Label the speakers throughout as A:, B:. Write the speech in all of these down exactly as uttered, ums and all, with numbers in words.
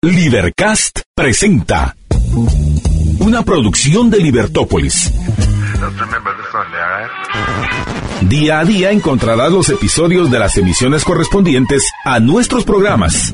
A: Libercast presenta una producción de Libertópolis. Día a día encontrarás los episodios de las emisiones correspondientes a nuestros programas.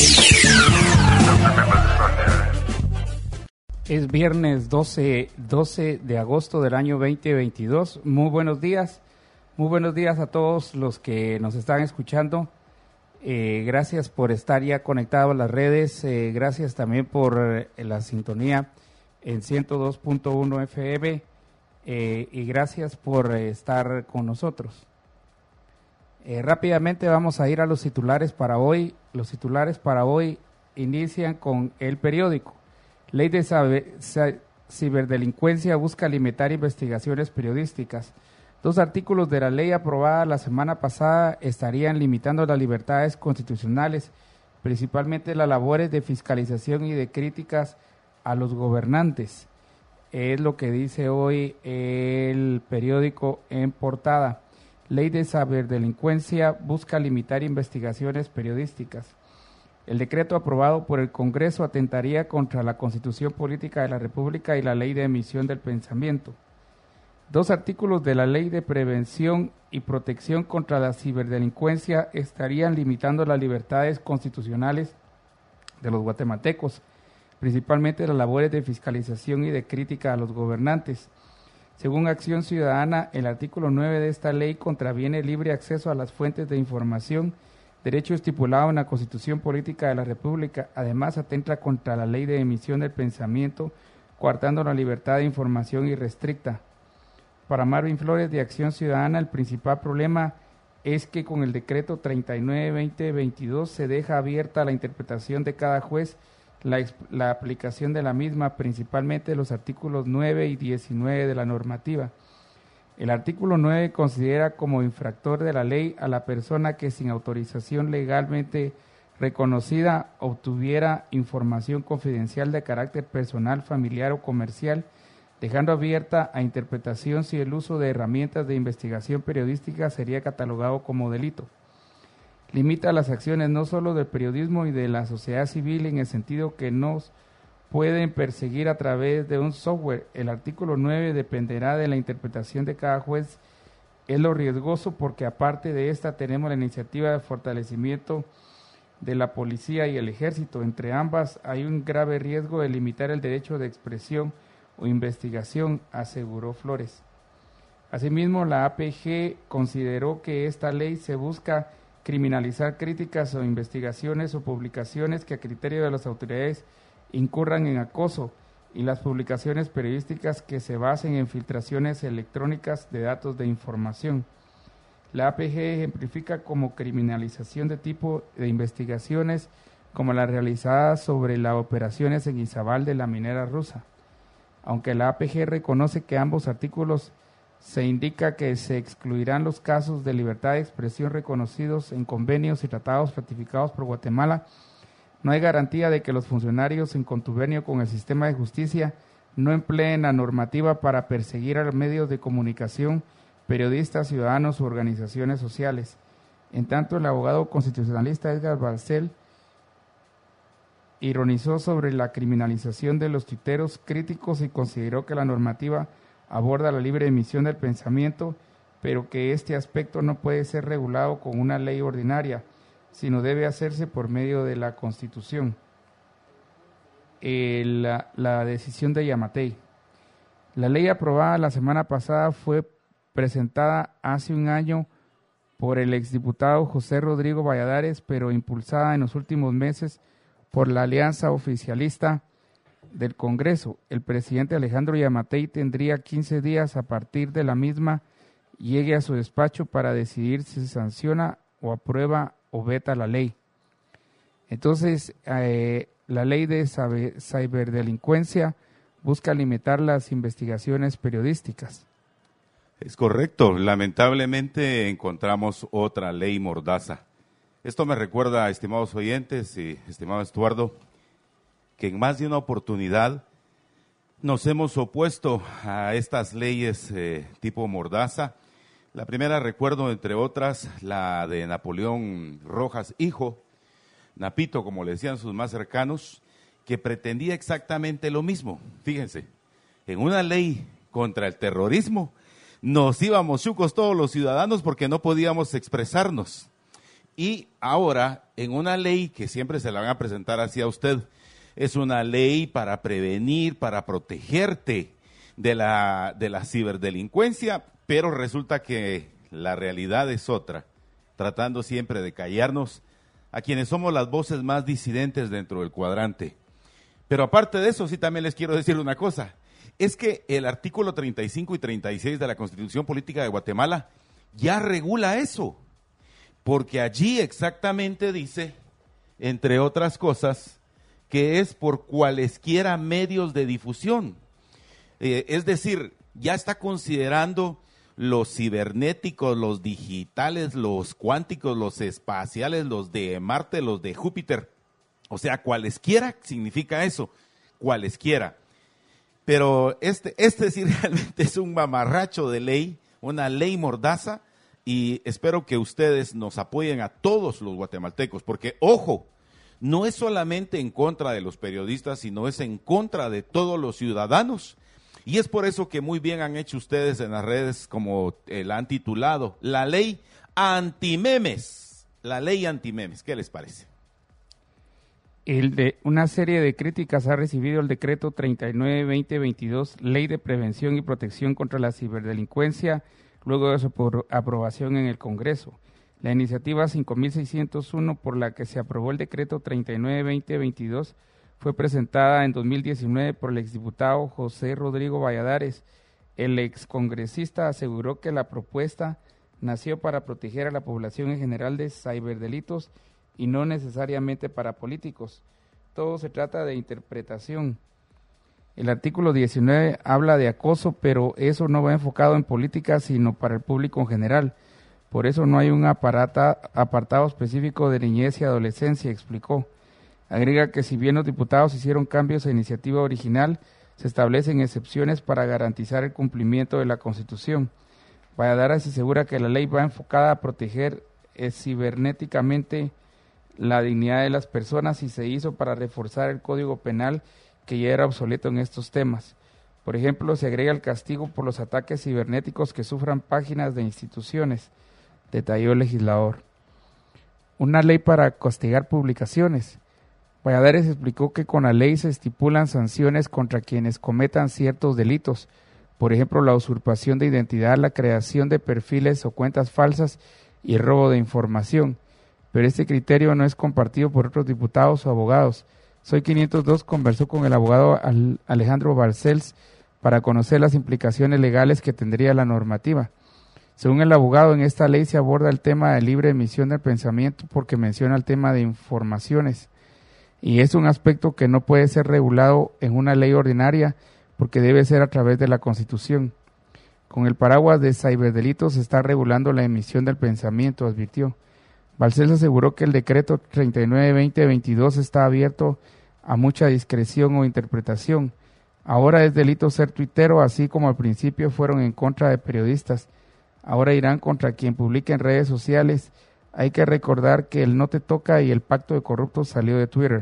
B: Es viernes doce de agosto del año veinte veintidós. Muy buenos días, muy buenos días a todos los que nos están escuchando. Eh, gracias por estar ya conectados a las redes, eh, gracias también por eh, la sintonía en ciento dos punto uno F M eh, y gracias por eh, estar con nosotros. Eh, rápidamente vamos a ir a los titulares para hoy. Los titulares para hoy inician con el periódico. Ley de saber, ciberdelincuencia busca limitar investigaciones periodísticas. Dos artículos de la ley aprobada la semana pasada estarían limitando las libertades constitucionales, principalmente las labores de fiscalización y de críticas a los gobernantes. Es lo que dice hoy el periódico en portada. Ley de ciberdelincuencia busca limitar investigaciones periodísticas. El decreto aprobado por el Congreso atentaría contra la Constitución Política de la República y la Ley de Emisión del Pensamiento. Dos artículos de la Ley de Prevención y Protección contra la Ciberdelincuencia estarían limitando las libertades constitucionales de los guatemaltecos, principalmente las labores de fiscalización y de crítica a los gobernantes. Según Acción Ciudadana, el artículo nueve de esta ley contraviene el libre acceso a las fuentes de información, derecho estipulado en la Constitución Política de la República. Además, atenta contra la Ley de Emisión del Pensamiento, coartando la libertad de información irrestricta. Para Marvin Flores de Acción Ciudadana, el principal problema es que con el decreto treinta y nueve barra veinte veintidós se deja abierta la interpretación de cada juez, la, la aplicación de la misma, principalmente los artículos nueve y diecinueve de la normativa. El artículo nueve considera como infractor de la ley a la persona que sin autorización legalmente reconocida obtuviera información confidencial de carácter personal, familiar o comercial, dejando abierta a interpretación si el uso de herramientas de investigación periodística sería catalogado como delito. Limita las acciones no solo del periodismo y de la sociedad civil en el sentido que nos pueden perseguir a través de un software. El artículo nueve dependerá de la interpretación de cada juez. Es lo riesgoso porque aparte de esta tenemos la iniciativa de fortalecimiento de la policía y el ejército. Entre ambas hay un grave riesgo de limitar el derecho de expresión o investigación, aseguró Flores. Asimismo, la A P G consideró que esta ley se busca criminalizar críticas o investigaciones o publicaciones que a criterio de las autoridades incurran en acoso y las publicaciones periodísticas que se basen en filtraciones electrónicas de datos de información. La A P G ejemplifica como criminalización de tipo de investigaciones como las realizadas sobre las operaciones en Izabal de la minera rusa. Aunque la A P G reconoce que ambos artículos se indica que se excluirán los casos de libertad de expresión reconocidos en convenios y tratados ratificados por Guatemala, no hay garantía de que los funcionarios en contubernio con el sistema de justicia no empleen la normativa para perseguir a los medios de comunicación, periodistas, ciudadanos u organizaciones sociales. En tanto, el abogado constitucionalista Edgar Barcel ironizó sobre la criminalización de los tuiteros críticos y consideró que la normativa aborda la libre emisión del pensamiento, pero que este aspecto no puede ser regulado con una ley ordinaria, sino debe hacerse por medio de la Constitución. Eh, la, la decisión de Yamatei. La ley aprobada la semana pasada fue presentada hace un año por el exdiputado José Rodrigo Valladares, pero impulsada en los últimos meses por la alianza oficialista del Congreso. El presidente Alejandro Yamatei tendría quince días a partir de la misma llegue a su despacho para decidir si se sanciona o aprueba o veta la ley. Entonces, eh, la ley de ciberdelincuencia busca limitar las investigaciones periodísticas.
C: Es correcto. Lamentablemente encontramos otra ley mordaza. Esto me recuerda, estimados oyentes y estimado Estuardo, que en más de una oportunidad nos hemos opuesto a estas leyes eh, tipo mordaza. La primera recuerdo, entre otras, la de Napoleón Rojas, hijo, Napito, como le decían sus más cercanos, que pretendía exactamente lo mismo. Fíjense, en una ley contra el terrorismo, nos íbamos chucos todos los ciudadanos porque no podíamos expresarnos. Y ahora, en una ley que siempre se la van a presentar hacia usted, es una ley para prevenir, para protegerte de la, de la ciberdelincuencia, pero resulta que la realidad es otra, tratando siempre de callarnos a quienes somos las voces más disidentes dentro del cuadrante. Pero aparte de eso, sí también les quiero decir una cosa, es que el artículo treinta y cinco y treinta y seis de la Constitución Política de Guatemala ya regula eso, porque allí exactamente dice, entre otras cosas, que es por cualesquiera medios de difusión. Eh, es decir, ya está considerando los cibernéticos, los digitales, los cuánticos, los espaciales, los de Marte, los de Júpiter. O sea, cualesquiera significa eso, cualesquiera. Pero este, este sí realmente es un mamarracho de ley, una ley mordaza, y espero que ustedes nos apoyen a todos los guatemaltecos, porque, ojo, no es solamente en contra de los periodistas, sino es en contra de todos los ciudadanos. Y es por eso que muy bien han hecho ustedes en las redes, como eh, la han titulado, la ley antimemes, la ley antimemes. ¿Qué les parece?
B: El de, una serie de críticas ha recibido el decreto treinta y nueve veinte veintidós, Ley de Prevención y Protección contra la Ciberdelincuencia, luego de su aprobación en el Congreso. La iniciativa cinco mil seiscientos uno, por la que se aprobó el decreto treinta y nueve veinte veintidós, fue presentada en dos mil diecinueve por el exdiputado José Rodrigo Valladares. El excongresista aseguró que la propuesta nació para proteger a la población en general de ciberdelitos y no necesariamente para políticos. Todo se trata de interpretación. El artículo diecinueve habla de acoso, pero eso no va enfocado en política, sino para el público en general. Por eso no hay un aparata, apartado específico de niñez y adolescencia, explicó. Agrega que si bien los diputados hicieron cambios a iniciativa original, se establecen excepciones para garantizar el cumplimiento de la Constitución. Valladares asegura que la ley va enfocada a proteger eh, cibernéticamente la dignidad de las personas y se hizo para reforzar el Código Penal, que ya era obsoleto en estos temas. Por ejemplo, se agrega el castigo por los ataques cibernéticos que sufran páginas de instituciones, detalló el legislador. Una ley para castigar publicaciones. Valladares explicó que con la ley se estipulan sanciones contra quienes cometan ciertos delitos, por ejemplo, la usurpación de identidad, la creación de perfiles o cuentas falsas y el robo de información. Pero este criterio no es compartido por otros diputados o abogados. Soy quinientos dos conversó con el abogado Alejandro Balcells para conocer las implicaciones legales que tendría la normativa. Según el abogado, en esta ley se aborda el tema de libre emisión del pensamiento porque menciona el tema de informaciones. Y es un aspecto que no puede ser regulado en una ley ordinaria porque debe ser a través de la Constitución. Con el paraguas de ciberdelitos se está regulando la emisión del pensamiento, advirtió. Balcells aseguró que el decreto treinta y nueve veinte veintidós está abierto a mucha discreción o interpretación. Ahora es delito ser tuitero, así como al principio fueron en contra de periodistas. Ahora irán contra quien publique en redes sociales. Hay que recordar que el no te toca y el pacto de corruptos salió de Twitter.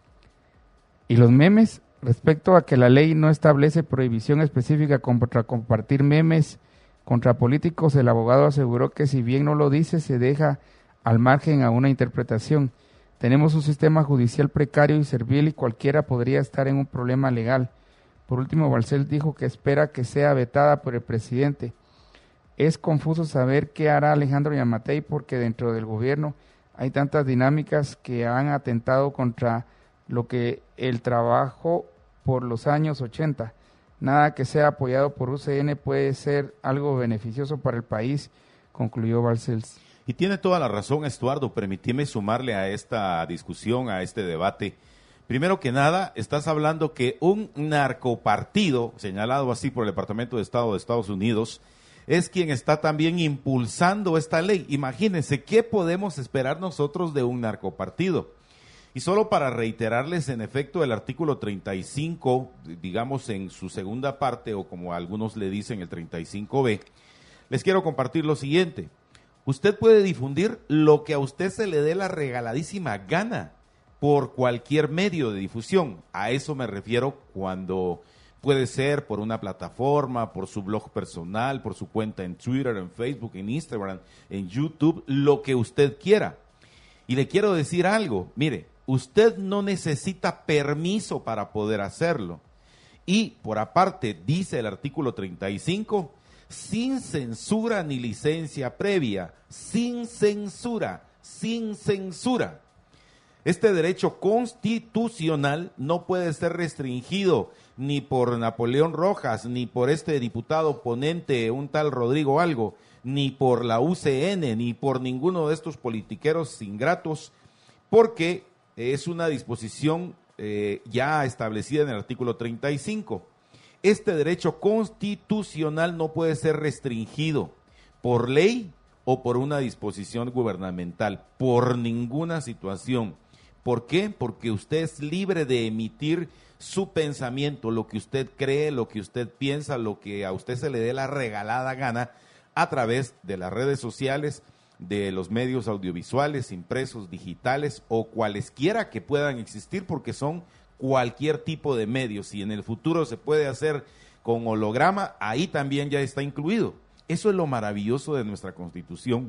B: Y los memes, respecto a que la ley no establece prohibición específica contra compartir memes contra políticos, el abogado aseguró que si bien no lo dice, se deja al margen a una interpretación. Tenemos un sistema judicial precario y servil y cualquiera podría estar en un problema legal. Por último, Balcells dijo que espera que sea vetada por el presidente. Es confuso saber qué hará Alejandro Yamatei porque dentro del gobierno hay tantas dinámicas que han atentado contra lo que el trabajo por los años ochenta. Nada que sea apoyado por U C N puede ser algo beneficioso para el país, concluyó Balcells.
C: Y tiene toda la razón, Estuardo. Permíteme sumarle a esta discusión, a este debate. Primero que nada, estás hablando que un narcopartido, señalado así por el Departamento de Estado de Estados Unidos, es quien está también impulsando esta ley. Imagínense, ¿qué podemos esperar nosotros de un narcopartido? Y solo para reiterarles, en efecto, el artículo treinta y cinco, digamos en su segunda parte, o como algunos le dicen, el treinta y cinco be, les quiero compartir lo siguiente. Usted puede difundir lo que a usted se le dé la regaladísima gana. por cualquier medio de difusión. A eso me refiero cuando puede ser por una plataforma, por su blog personal, por su cuenta en Twitter, en Facebook, en Instagram, en YouTube, lo que usted quiera. Y le quiero decir algo, mire, usted no necesita permiso para poder hacerlo. Y por aparte, dice el artículo treinta y cinco, sin censura ni licencia previa, sin censura, sin censura. Este derecho constitucional no puede ser restringido ni por Napoleón Rojas, ni por este diputado ponente, un tal Rodrigo Algo, ni por la U C N, ni por ninguno de estos politiqueros ingratos, porque es una disposición eh, ya establecida en el artículo treinta y cinco. Este derecho constitucional no puede ser restringido por ley o por una disposición gubernamental, por ninguna situación. ¿Por qué? Porque usted es libre de emitir su pensamiento, lo que usted cree, lo que usted piensa, lo que a usted se le dé la regalada gana a través de las redes sociales, de los medios audiovisuales, impresos, digitales o cualesquiera que puedan existir, porque son cualquier tipo de medios. Si en el futuro se puede hacer con holograma, ahí también ya está incluido. Eso es lo maravilloso de nuestra Constitución.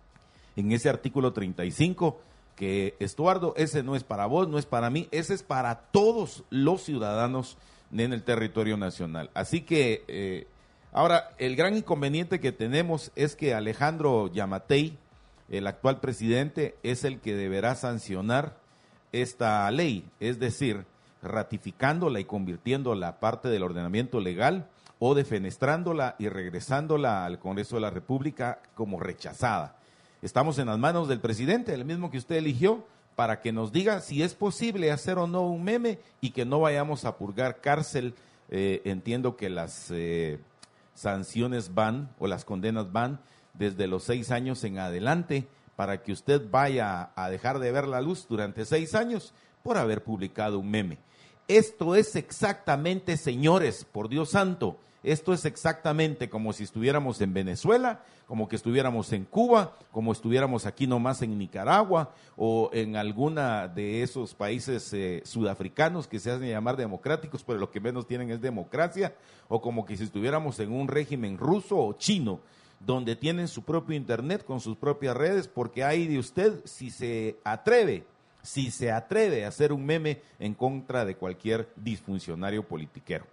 C: En ese artículo treinta y cinco, que Estuardo, ese no es para vos, no es para mí, ese es para todos los ciudadanos en el territorio nacional. Así que, eh, ahora, el gran inconveniente que tenemos es que Alejandro Yamatei, el actual presidente, es el que deberá sancionar esta ley, es decir, ratificándola y convirtiéndola parte del ordenamiento legal o defenestrándola y regresándola al Congreso de la República como rechazada. Estamos en las manos del presidente, el mismo que usted eligió, para que nos diga si es posible hacer o no un meme y que no vayamos a purgar cárcel. Eh, entiendo que las eh, sanciones van o las condenas van desde los seis años en adelante para que usted vaya a dejar de ver la luz durante seis años por haber publicado un meme. Esto es exactamente, señores, por Dios santo, esto es exactamente como si estuviéramos en Venezuela, como que estuviéramos en Cuba, como estuviéramos aquí nomás en Nicaragua o en alguna de esos países eh, sudafricanos que se hacen llamar democráticos, pero lo que menos tienen es democracia, o como que si estuviéramos en un régimen ruso o chino, donde tienen su propio internet con sus propias redes, porque hay de usted si se atreve, si se atreve a hacer un meme en contra de cualquier disfuncionario politiquero.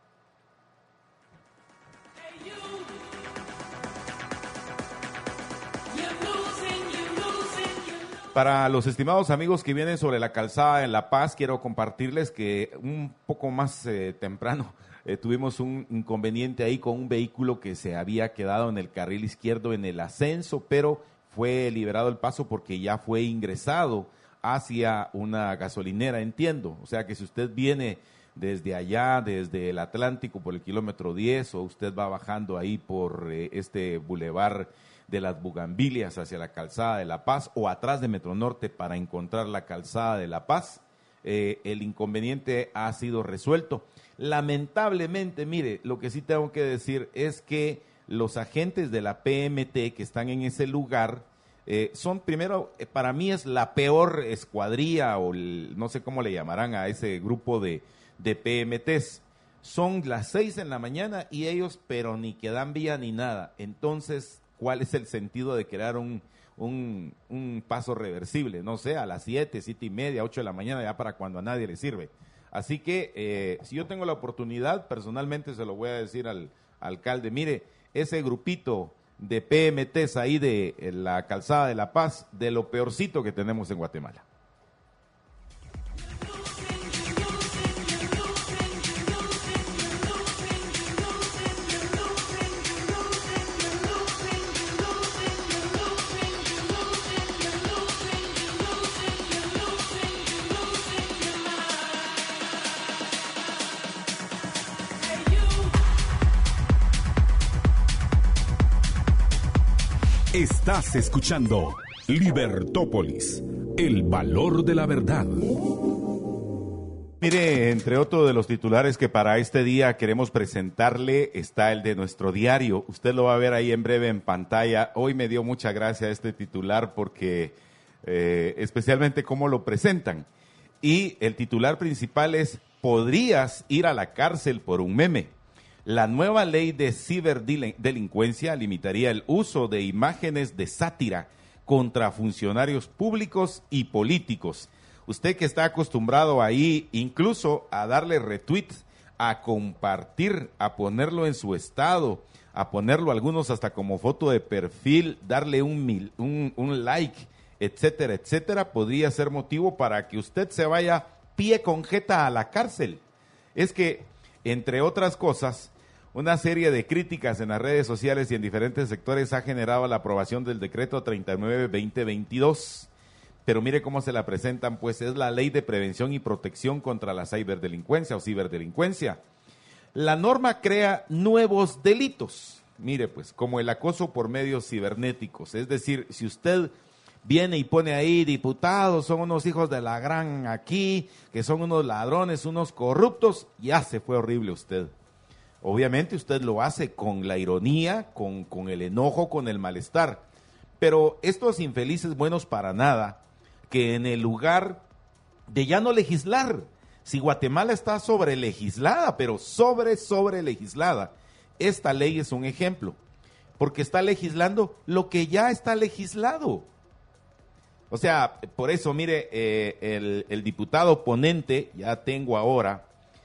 C: Para los estimados amigos que vienen sobre la calzada en La Paz, quiero compartirles que un poco más eh, temprano eh, tuvimos un inconveniente ahí con un vehículo que se había quedado en el carril izquierdo en el ascenso, pero fue liberado el paso porque ya fue ingresado hacia una gasolinera, entiendo. O sea que si usted viene desde allá, desde el Atlántico por el kilómetro diez, o usted va bajando ahí por eh, este bulevar de las Bugambilias hacia la calzada de La Paz o atrás de Metro Norte para encontrar la calzada de La Paz, eh, el inconveniente ha sido resuelto. Lamentablemente, mire, lo que sí tengo que decir es que los agentes de la P M T que están en ese lugar eh, son, primero, eh, para mí es la peor escuadrilla o el, no sé cómo le llamarán a ese grupo de, de P M Ts. Son las seis en la mañana y ellos, pero ni que dan vía ni nada. Entonces, ¿cuál es el sentido de crear un, un, un paso reversible? No sé, a las siete, siete y media, ocho de la mañana, ya para cuando a nadie le sirve. Así que, eh, si yo tengo la oportunidad, personalmente se lo voy a decir al, al alcalde, mire, ese grupito de P M Ts ahí de la calzada de La Paz, de lo peorcito que tenemos en Guatemala.
A: Estás escuchando Libertópolis, el valor de la verdad.
C: Mire, entre otros de los titulares que para este día queremos presentarle está el de nuestro diario. Usted lo va a ver ahí en breve en pantalla. Hoy me dio mucha gracia este titular porque eh, especialmente cómo lo presentan. y el titular principal es: podrías ir a la cárcel por un meme. La nueva ley de ciberdelincuencia limitaría el uso de imágenes de sátira contra funcionarios públicos y políticos. Usted que está acostumbrado ahí incluso a darle retweet, a compartir, a ponerlo en su estado, a ponerlo algunos hasta como foto de perfil, darle un, mil, un, un like, etcétera, etcétera, podría ser motivo para que usted se vaya pie con jeta a la cárcel. Es que, entre otras cosas, una serie de críticas en las redes sociales y en diferentes sectores ha generado la aprobación del decreto treinta y nueve barra veinte veintidós. Pero mire cómo se la presentan, pues es la Ley de Prevención y Protección contra la Ciberdelincuencia o Ciberdelincuencia. La norma crea nuevos delitos, mire pues, como el acoso por medios cibernéticos. Es decir, si usted viene y pone ahí, diputados, son unos hijos de la gran aquí, que son unos ladrones, unos corruptos, ya se fue horrible usted. Obviamente usted lo hace con la ironía, con, con el enojo, con el malestar. Pero estos infelices buenos para nada, que en el lugar de ya no legislar, si Guatemala está sobre legislada, pero sobre, sobre legislada, esta ley es un ejemplo, porque está legislando lo que ya está legislado. O sea, por eso, mire, eh, el, el diputado ponente, ya tengo ahora,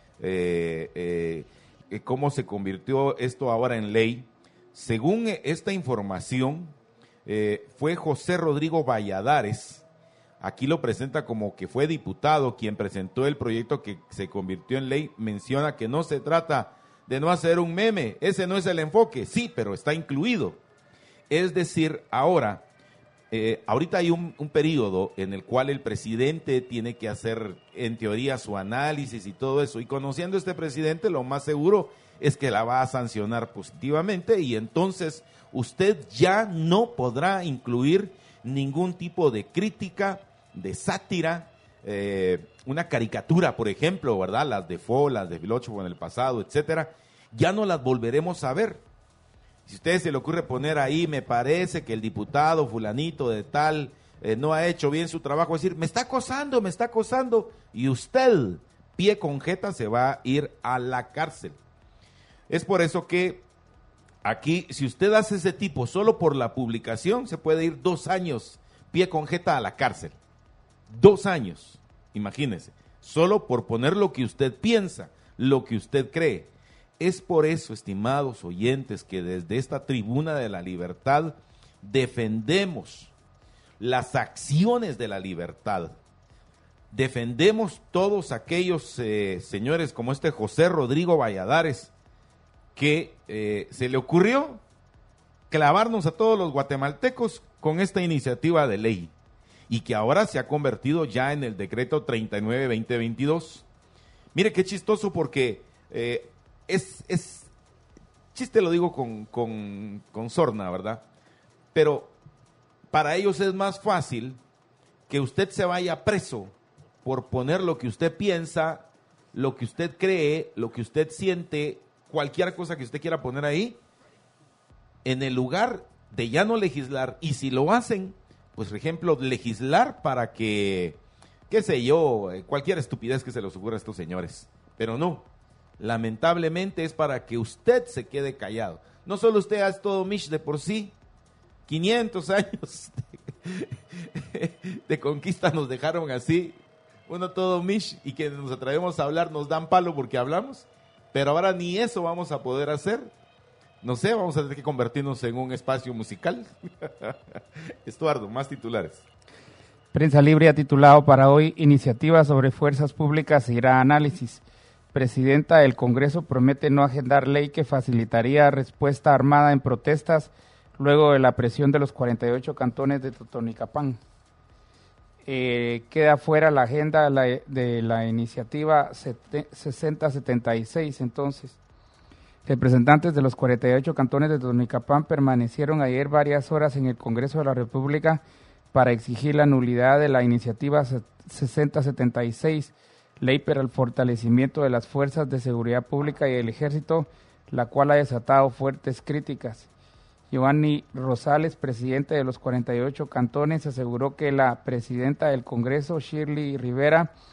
C: eh, eh, cómo se convirtió esto ahora en ley. Según esta información, eh, fue José Rodrigo Valladares. Aquí lo presenta como que fue diputado quien presentó el proyecto que se convirtió en ley. Menciona que no se trata de no hacer un meme, ese no es el enfoque, sí, pero está incluido. Es decir, ahora, eh, ahorita hay un, un periodo en el cual el presidente tiene que hacer, en teoría, su análisis y todo eso, y conociendo a este presidente, lo más seguro es que la va a sancionar positivamente, y entonces usted ya no podrá incluir ningún tipo de crítica, de sátira, eh, una caricatura, por ejemplo, ¿verdad? Las de Fo, las de Vilocho en el pasado, etcétera, ya no las volveremos a ver. Si a usted se le ocurre poner ahí, me parece que el diputado fulanito de tal eh, no ha hecho bien su trabajo, decir, me está acosando, me está acosando, y usted, pie con jeta, se va a ir a la cárcel. Es por eso que aquí, si usted hace ese tipo solo por la publicación, se puede ir dos años pie con jeta a la cárcel. Dos años, imagínese, solo por poner lo que usted piensa, lo que usted cree. Es por eso, estimados oyentes, que desde esta tribuna de la libertad defendemos las acciones de la libertad. Defendemos todos aquellos eh, señores como este José Rodrigo Valladares, que eh, se le ocurrió clavarnos a todos los guatemaltecos con esta iniciativa de ley, y que ahora se ha convertido ya en el decreto treinta y nueve barra veinte veintidós. Mire qué chistoso, porque eh, es, es chiste, lo digo con, con, con sorna, ¿verdad? Pero para ellos es más fácil que usted se vaya preso por poner lo que usted piensa, lo que usted cree, lo que usted siente, cualquier cosa que usted quiera poner ahí, en el lugar de ya no legislar. Y si lo hacen, pues por ejemplo, legislar para que, qué sé yo, cualquier estupidez que se les ocurra a estos señores. Pero no, lamentablemente es para que usted se quede callado. No solo usted es todo Mish de por sí, quinientos años de, de conquista nos dejaron así, uno todo Mish, y que nos atrevemos a hablar nos dan palo porque hablamos, pero ahora ni eso vamos a poder hacer. No sé, vamos a tener que convertirnos en un espacio musical. Estuardo, más titulares.
B: Prensa Libre ha titulado para hoy: Iniciativa sobre fuerzas públicas irá a análisis. Presidenta del Congreso promete no agendar ley que facilitaría respuesta armada en protestas luego de la presión de los cuarenta y ocho cantones de Totonicapán. Eh, queda fuera la agenda de la, de la iniciativa sesenta setenta y seis, entonces. Representantes de los cuarenta y ocho cantones de Totonicapán permanecieron ayer varias horas en el Congreso de la República para exigir la nulidad de la iniciativa sesenta setenta y seis, ley para el fortalecimiento de las fuerzas de seguridad pública y el ejército, la cual ha desatado fuertes críticas. Giovanni Rosales, presidente de los cuarenta y ocho cantones, aseguró que la presidenta del Congreso, Shirley Rivera,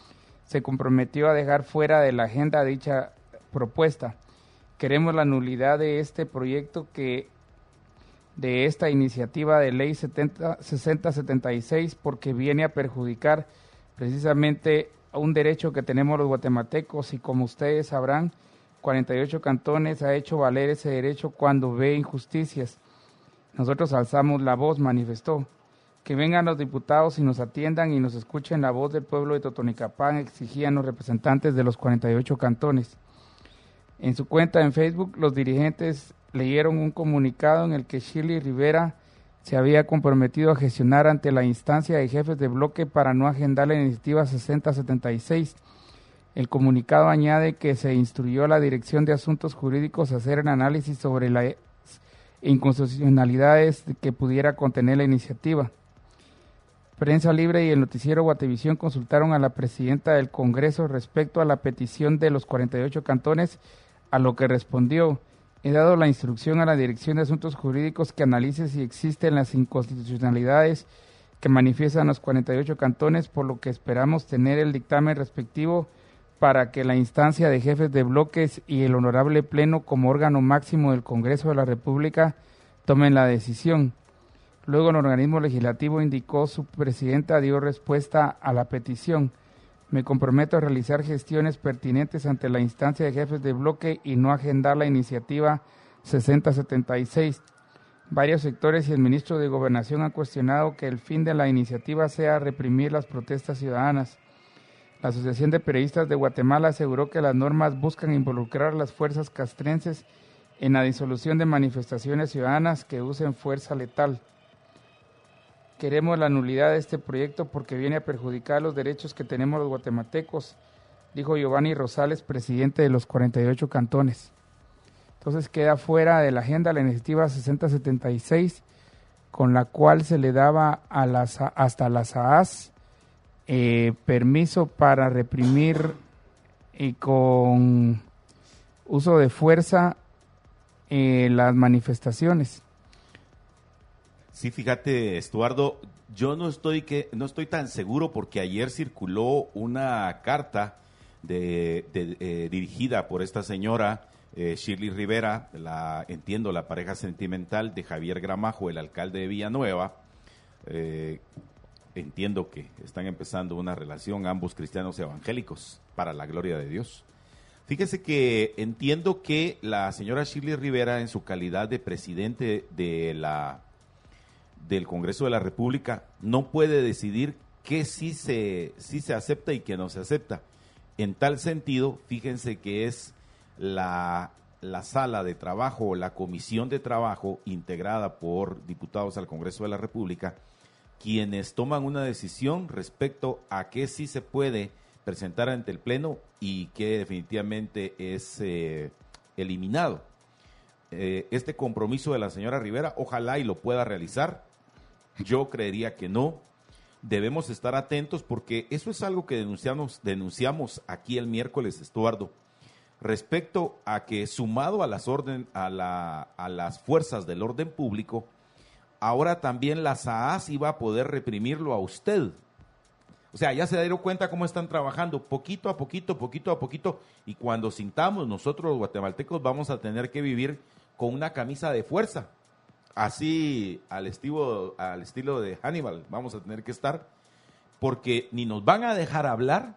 B: se comprometió a dejar fuera de la agenda dicha propuesta. Queremos la nulidad de este proyecto que de esta iniciativa de ley sesenta setenta y seis porque viene a perjudicar precisamente a un derecho que tenemos los guatemaltecos y como ustedes sabrán, cuarenta y ocho cantones ha hecho valer ese derecho cuando ve injusticias. Nosotros alzamos la voz, manifestó. Que vengan los diputados y nos atiendan y nos escuchen la voz del pueblo de Totonicapán, exigían los representantes de los cuarenta y ocho cantones. En su cuenta en Facebook, los dirigentes leyeron un comunicado en el que Shirley Rivera se había comprometido a gestionar ante la instancia de jefes de bloque para no agendar la iniciativa sesenta setenta y seis. El comunicado añade que se instruyó a la Dirección de Asuntos Jurídicos a hacer el análisis sobre las inconstitucionalidades que pudiera contener la iniciativa. Prensa Libre y el noticiero Guatevisión consultaron a la presidenta del Congreso respecto a la petición de los cuarenta y ocho cantones, a lo que respondió: he dado la instrucción a la Dirección de Asuntos Jurídicos que analice si existen las inconstitucionalidades que manifiestan los cuarenta y ocho cantones, por lo que esperamos tener el dictamen respectivo para que la instancia de jefes de bloques y el honorable Pleno como órgano máximo del Congreso de la República tomen la decisión. Luego el organismo legislativo indicó su presidenta dio respuesta a la petición. Me comprometo a realizar gestiones pertinentes ante la instancia de jefes de bloque y no agendar la iniciativa sesenta setenta y seis. Varios sectores y el ministro de Gobernación han cuestionado que el fin de la iniciativa sea reprimir las protestas ciudadanas. La Asociación de Periodistas de Guatemala aseguró que las normas buscan involucrar a las fuerzas castrenses en la disolución de manifestaciones ciudadanas que usen fuerza letal. Queremos la nulidad de este proyecto porque viene a perjudicar los derechos que tenemos los guatemaltecos, dijo Giovanni Rosales, presidente de los cuarenta y ocho cantones. Entonces queda fuera de la agenda la iniciativa sesenta setenta y seis, con la cual se le daba a las, hasta las A A S eh, permiso para reprimir y con uso de fuerza eh, las manifestaciones.
C: Sí, fíjate, Estuardo, yo no estoy que no estoy tan seguro porque ayer circuló una carta de, de, eh, dirigida por esta señora eh, Shirley Rivera, la entiendo la pareja sentimental de Javier Gramajo, el alcalde de Villanueva. Eh, entiendo que están empezando una relación ambos cristianos evangélicos para la gloria de Dios. Fíjese que entiendo que la señora Shirley Rivera, en su calidad de presidente de la del Congreso de la República, no puede decidir qué sí se, sí se acepta y qué no se acepta. En tal sentido, fíjense que es la, la sala de trabajo o la comisión de trabajo integrada por diputados al Congreso de la República quienes toman una decisión respecto a qué sí se puede presentar ante el Pleno y qué definitivamente es eh, eliminado. Eh, este compromiso de la señora Rivera, ojalá y lo pueda realizar. Yo creería que no. Debemos estar atentos porque eso es algo que denunciamos, denunciamos aquí el miércoles, Estuardo, respecto a que sumado a las orden, a, la, a las fuerzas del orden público, ahora también las A A S iba a poder reprimirlo a usted. O sea, ya se dieron cuenta cómo están trabajando, poquito a poquito, poquito a poquito, y cuando sintamos nosotros los guatemaltecos vamos a tener que vivir con una camisa de fuerza. Así al estilo, al estilo de Hannibal vamos a tener que estar, porque ni nos van a dejar hablar,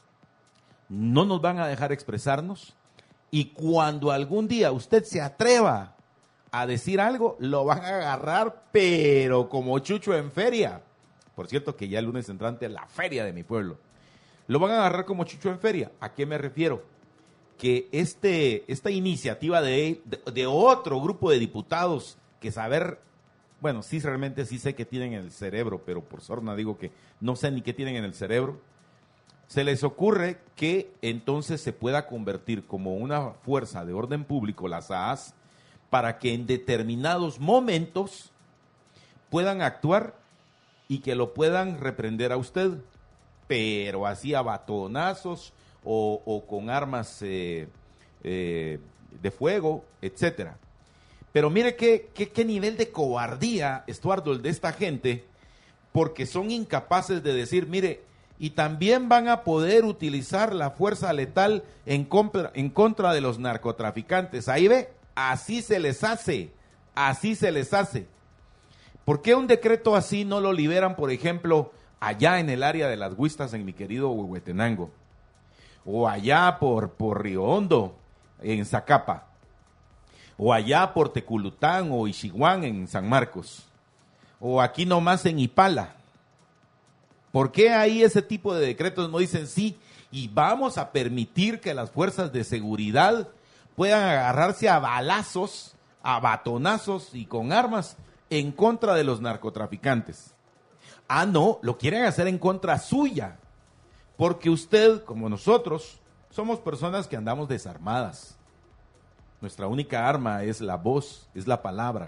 C: no nos van a dejar expresarnos, y cuando algún día usted se atreva a decir algo, lo van a agarrar, pero como chucho en feria. Por cierto que ya el lunes entrante la feria de mi pueblo. Lo van a agarrar como chucho en feria. ¿A qué me refiero? Que este, esta iniciativa de, de, de otro grupo de diputados que saber, bueno, sí realmente sí sé que tienen en el cerebro, pero por sorna digo que no sé ni qué tienen en el cerebro, se les ocurre que entonces se pueda convertir como una fuerza de orden público, las A A S, para que en determinados momentos puedan actuar y que lo puedan reprender a usted, pero así a batonazos o, o con armas eh, eh, de fuego, etcétera. Pero mire qué, qué, qué nivel de cobardía, Estuardo, el de esta gente, porque son incapaces de decir, mire,
D: y también van a poder utilizar la fuerza letal en contra, en contra de los narcotraficantes. Ahí ve, así se les hace, así se les hace. ¿Por qué un decreto así no lo liberan, por ejemplo, allá en el área de las Huistas, en mi querido Huehuetenango? O allá por, por Río Hondo, en Zacapa. O allá por Teculután o Ixiguán, en San Marcos. O aquí nomás en Ipala. ¿Por qué ahí ese tipo de decretos no dicen sí? Y vamos a permitir que las fuerzas de seguridad puedan agarrarse a balazos, a batonazos y con armas en contra de los narcotraficantes. Ah, no, lo quieren hacer en contra suya. Porque usted, como nosotros, somos personas que andamos desarmadas. Nuestra única arma es la voz, es la palabra.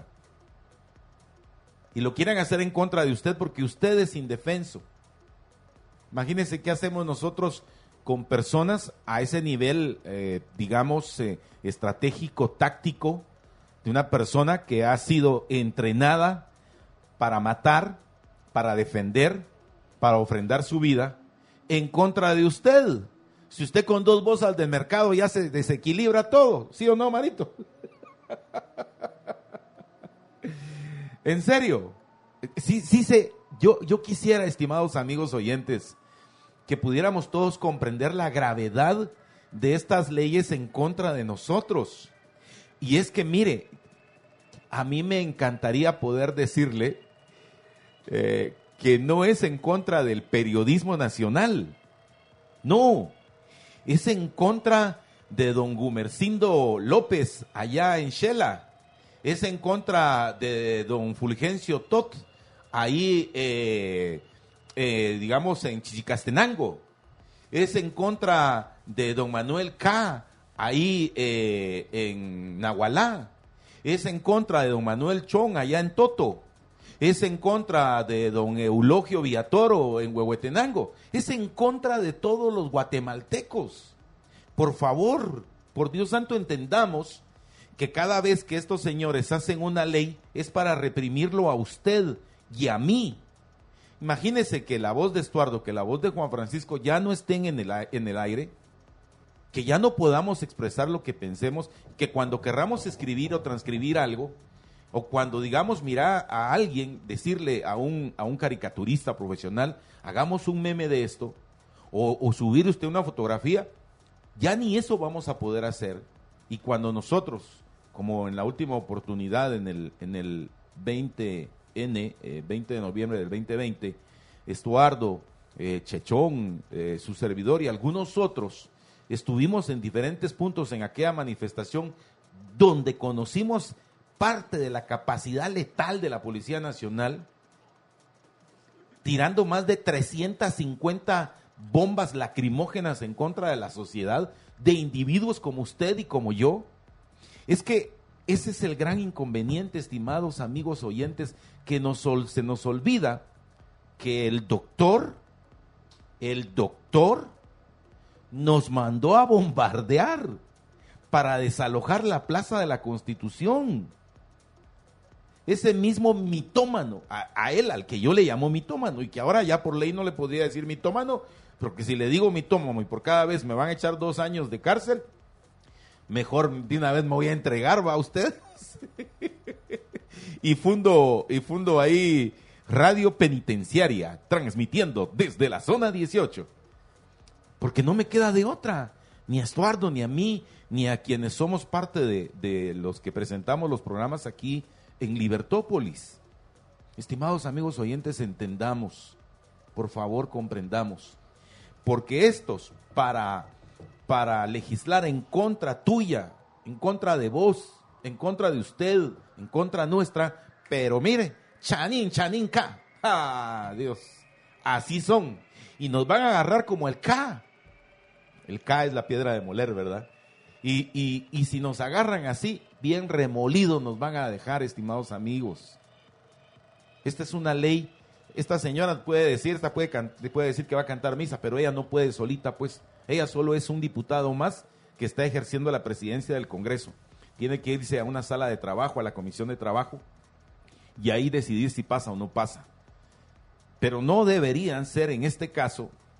D: Y lo quieren hacer en contra de usted porque usted es indefenso. Imagínense qué hacemos nosotros con personas a ese nivel, eh, digamos, eh, estratégico, táctico, de una persona que ha sido entrenada para matar, para defender, para ofrendar su vida en contra de usted. Si usted con dos bolsas del mercado ya se desequilibra todo, ¿sí o no, Marito? En serio, sí, sí se, yo, yo quisiera, estimados amigos oyentes, que pudiéramos todos comprender la gravedad de estas leyes en contra de nosotros. Y es que, mire, a mí me encantaría poder decirle eh, que no es en contra del periodismo nacional. No, es en contra de don Gumercindo López allá en Xela. Es en contra de don Fulgencio Tot, ahí, eh, eh, digamos, en Chichicastenango. Es en contra de don Manuel K., ahí eh, en Nahualá. Es en contra de don Manuel Chong, allá en Toto. Es en contra de don Eulogio Villatoro, en Huehuetenango. Es en contra de todos los guatemaltecos. Por favor, por Dios santo, entendamos que cada vez que estos señores hacen una ley es para reprimirlo a usted y a mí. Imagínese que la voz de Estuardo, que la voz de Juan Francisco ya no estén en el, en el aire, que ya no podamos expresar lo que pensemos, que cuando querramos escribir o transcribir algo, o cuando digamos, mira a alguien, decirle a un, a un caricaturista profesional, hagamos un meme de esto, o, o subir usted una fotografía, ya ni eso vamos a poder hacer. Y cuando nosotros, como en la última oportunidad en el, en el veinte ene, eh, veinte de noviembre del veinte veinte, Estuardo, eh, Chechón, eh, su servidor y algunos otros, estuvimos en diferentes puntos en aquella manifestación donde conocimos parte de la capacidad letal de la Policía Nacional, tirando más de trescientas cincuenta bombas lacrimógenas en contra de la sociedad, de individuos como usted y como yo. Es que ese es el gran inconveniente, estimados amigos oyentes, que nos, se nos olvida que el doctor, el doctor nos mandó a bombardear para desalojar la Plaza de la Constitución. Ese mismo mitómano, a, a él, al que yo le llamo mitómano, y que ahora ya por ley no le podría decir mitómano, porque si le digo mitómano y por cada vez me van a echar dos años de cárcel, mejor de una vez me voy a entregar, ¿va usted? y fundo, y fundo ahí Radio Penitenciaria, transmitiendo desde la zona dieciocho. Porque no me queda de otra, ni a Estuardo, ni a mí, ni a quienes somos parte de, de los que presentamos los programas aquí en Libertópolis. Estimados amigos oyentes, entendamos, por favor comprendamos, porque estos, para, para legislar en contra tuya, en contra de vos, en contra de usted, en contra nuestra, pero mire, chanín, chanín, K, ¡ah, Dios! Así son, y nos van a agarrar como el K. El K es la piedra de moler, ¿verdad? Y, y, y si nos agarran así, bien remolidos nos van a dejar, estimados amigos. Esta es una ley. Esta señora puede decir, esta puede, can, puede decir que va a cantar misa, pero ella no puede solita, pues. Ella solo es un diputado más que está ejerciendo la presidencia del Congreso. Tiene que irse a una sala de trabajo, a la comisión de trabajo, y ahí decidir si pasa o no pasa. Pero no deberían ser, en este caso,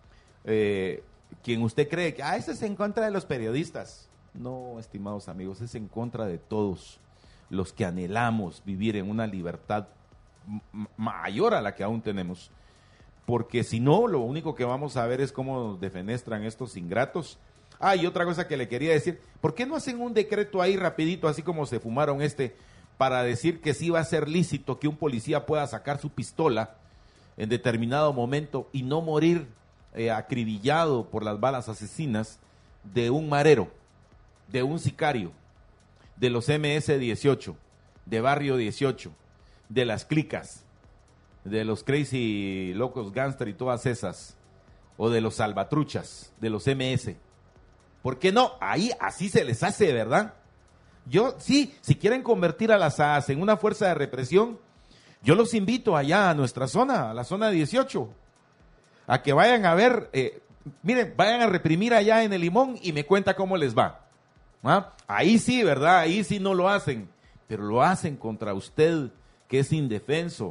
D: eh, quien usted cree que, ah, ese es en contra de los periodistas. No, estimados amigos, es en contra de todos los que anhelamos vivir en una libertad m- mayor a la que aún tenemos. Porque si no, lo único que vamos a ver es cómo defenestran estos ingratos. Ah, y otra cosa que le quería decir, ¿por qué no hacen un decreto ahí rapidito, así como se fumaron este, para decir que sí va a ser lícito que un policía pueda sacar su pistola en determinado momento y no morir eh, acribillado por las balas asesinas de un marero, de un sicario, de los eme ese dieciocho, de Barrio dieciocho, de las clicas, de los crazy locos gangster y todas esas, o de los salvatruchas, de los eme ese? ¿Por qué no? Ahí así se les hace, ¿verdad? Yo, sí, si quieren convertir a las A A S en una fuerza de represión, yo los invito allá a nuestra zona, a la zona dieciocho, a que vayan a ver, eh, miren, vayan a reprimir allá en el Limón y me cuenta cómo les va. ¿Ah? Ahí sí, ¿verdad? Ahí sí no lo hacen, pero lo hacen contra usted, que es indefenso.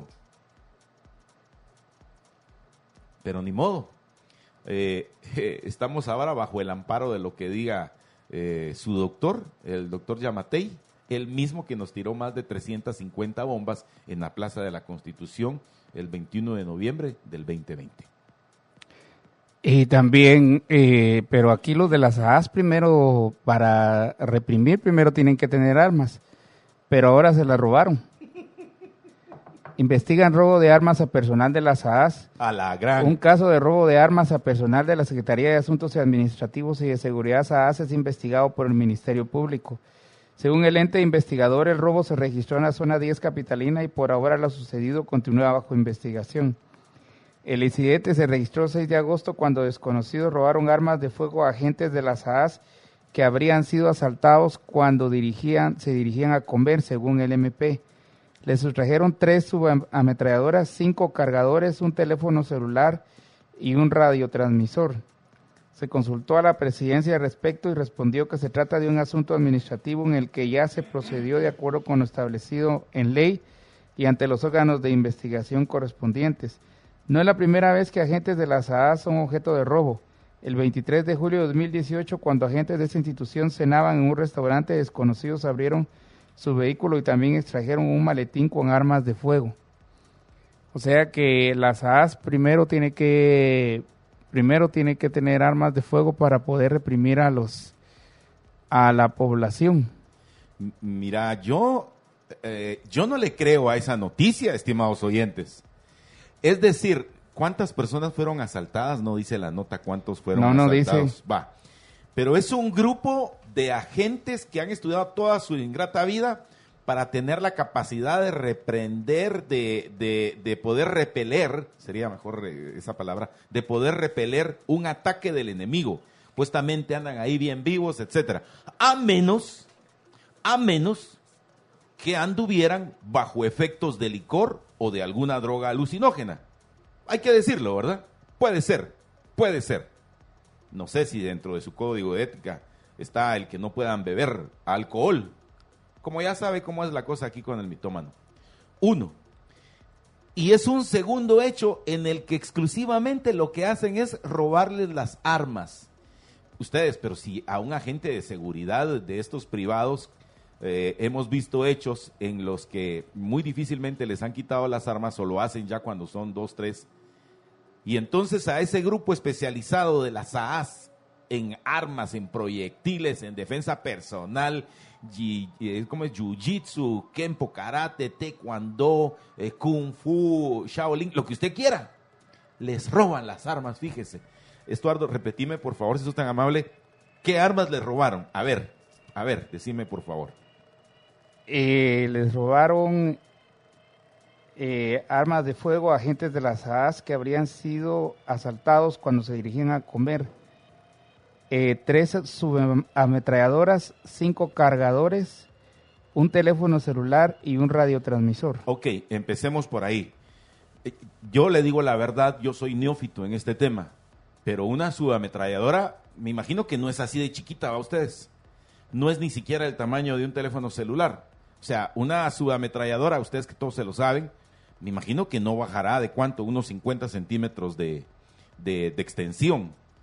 D: Pero ni modo. Eh, eh, estamos ahora bajo el amparo de lo que diga eh, su doctor, el doctor Yamatei, el mismo que nos tiró más de trescientas cincuenta bombas en la Plaza de la Constitución el veintiuno de noviembre del veinte veinte.
B: Y también, eh, pero aquí los de las A A S primero, para reprimir, primero tienen que tener armas, pero ahora se las robaron. Investigan robo de armas a personal de las A A S.
D: A la gran.
B: Un caso de robo de armas a personal de la Secretaría de Asuntos Administrativos y de Seguridad A A S es investigado por el Ministerio Público. Según el ente investigador, el robo se registró en la zona diez capitalina y por ahora lo sucedido continúa bajo investigación. El incidente se registró el seis de agosto cuando desconocidos robaron armas de fuego a agentes de las A A S que habrían sido asaltados cuando dirigían, se dirigían a Conver, según el eme pe. Le sustrajeron tres subametralladoras, cinco cargadores, un teléfono celular y un radiotransmisor. Se consultó a la presidencia al respecto y respondió que se trata de un asunto administrativo en el que ya se procedió de acuerdo con lo establecido en ley y ante los órganos de investigación correspondientes. No es la primera vez que agentes de las A A S son objeto de robo. El veintitrés de julio de dos mil dieciocho, cuando agentes de esta institución cenaban en un restaurante, desconocidos abrieron su vehículo y también extrajeron un maletín con armas de fuego. O sea que las A A S primero tiene que primero tiene que tener armas de fuego para poder reprimir a los a la población.
D: Mira, yo eh, yo no le creo a esa noticia, estimados oyentes. Es decir, ¿cuántas personas fueron asaltadas? No dice la nota cuántos fueron
B: no, no
D: asaltados.
B: Dice.
D: Va. Pero es un grupo de agentes que han estudiado toda su ingrata vida para tener la capacidad de reprender, de, de, de poder repeler, sería mejor esa palabra, de poder repeler un ataque del enemigo. Supuestamente andan ahí bien vivos, etcétera. A menos, a menos que anduvieran bajo efectos de licor o de alguna droga alucinógena. Hay que decirlo, ¿verdad? Puede ser, puede ser. No sé si dentro de su código de ética está el que no puedan beber alcohol. Como ya sabe cómo es la cosa aquí con el mitómano. Uno. Y es un segundo hecho en el que exclusivamente lo que hacen es robarles las armas. Ustedes, pero si a un agente de seguridad de estos privados eh, hemos visto hechos en los que muy difícilmente les han quitado las armas o lo hacen ya cuando son dos, tres. Y entonces a ese grupo especializado de las A A S en armas, en proyectiles, en defensa personal, y, y, ¿cómo es? Jiu-jitsu, Kenpo, Karate, Taekwondo, eh, Kung Fu, Shaolin, lo que usted quiera. Les roban las armas, fíjese. Estuardo, repetime por favor, si sos tan amable, ¿qué armas les robaron? A ver, a ver, decime por favor.
B: Eh, les robaron eh, armas de fuego a agentes de las A A S que habrían sido asaltados cuando se dirigían a comer. Eh, tres subametralladoras, cinco cargadores, un teléfono celular y un radiotransmisor.
D: Ok, empecemos por ahí. Yo le digo la verdad, yo soy neófito en este tema, pero una subametralladora, me imagino que no es así de chiquita, ¿va ustedes? No es ni siquiera el tamaño de un teléfono celular. O sea, una subametralladora, ustedes que todos se lo saben, me imagino que no bajará de cuánto, unos cincuenta centímetros de, de, de extensión.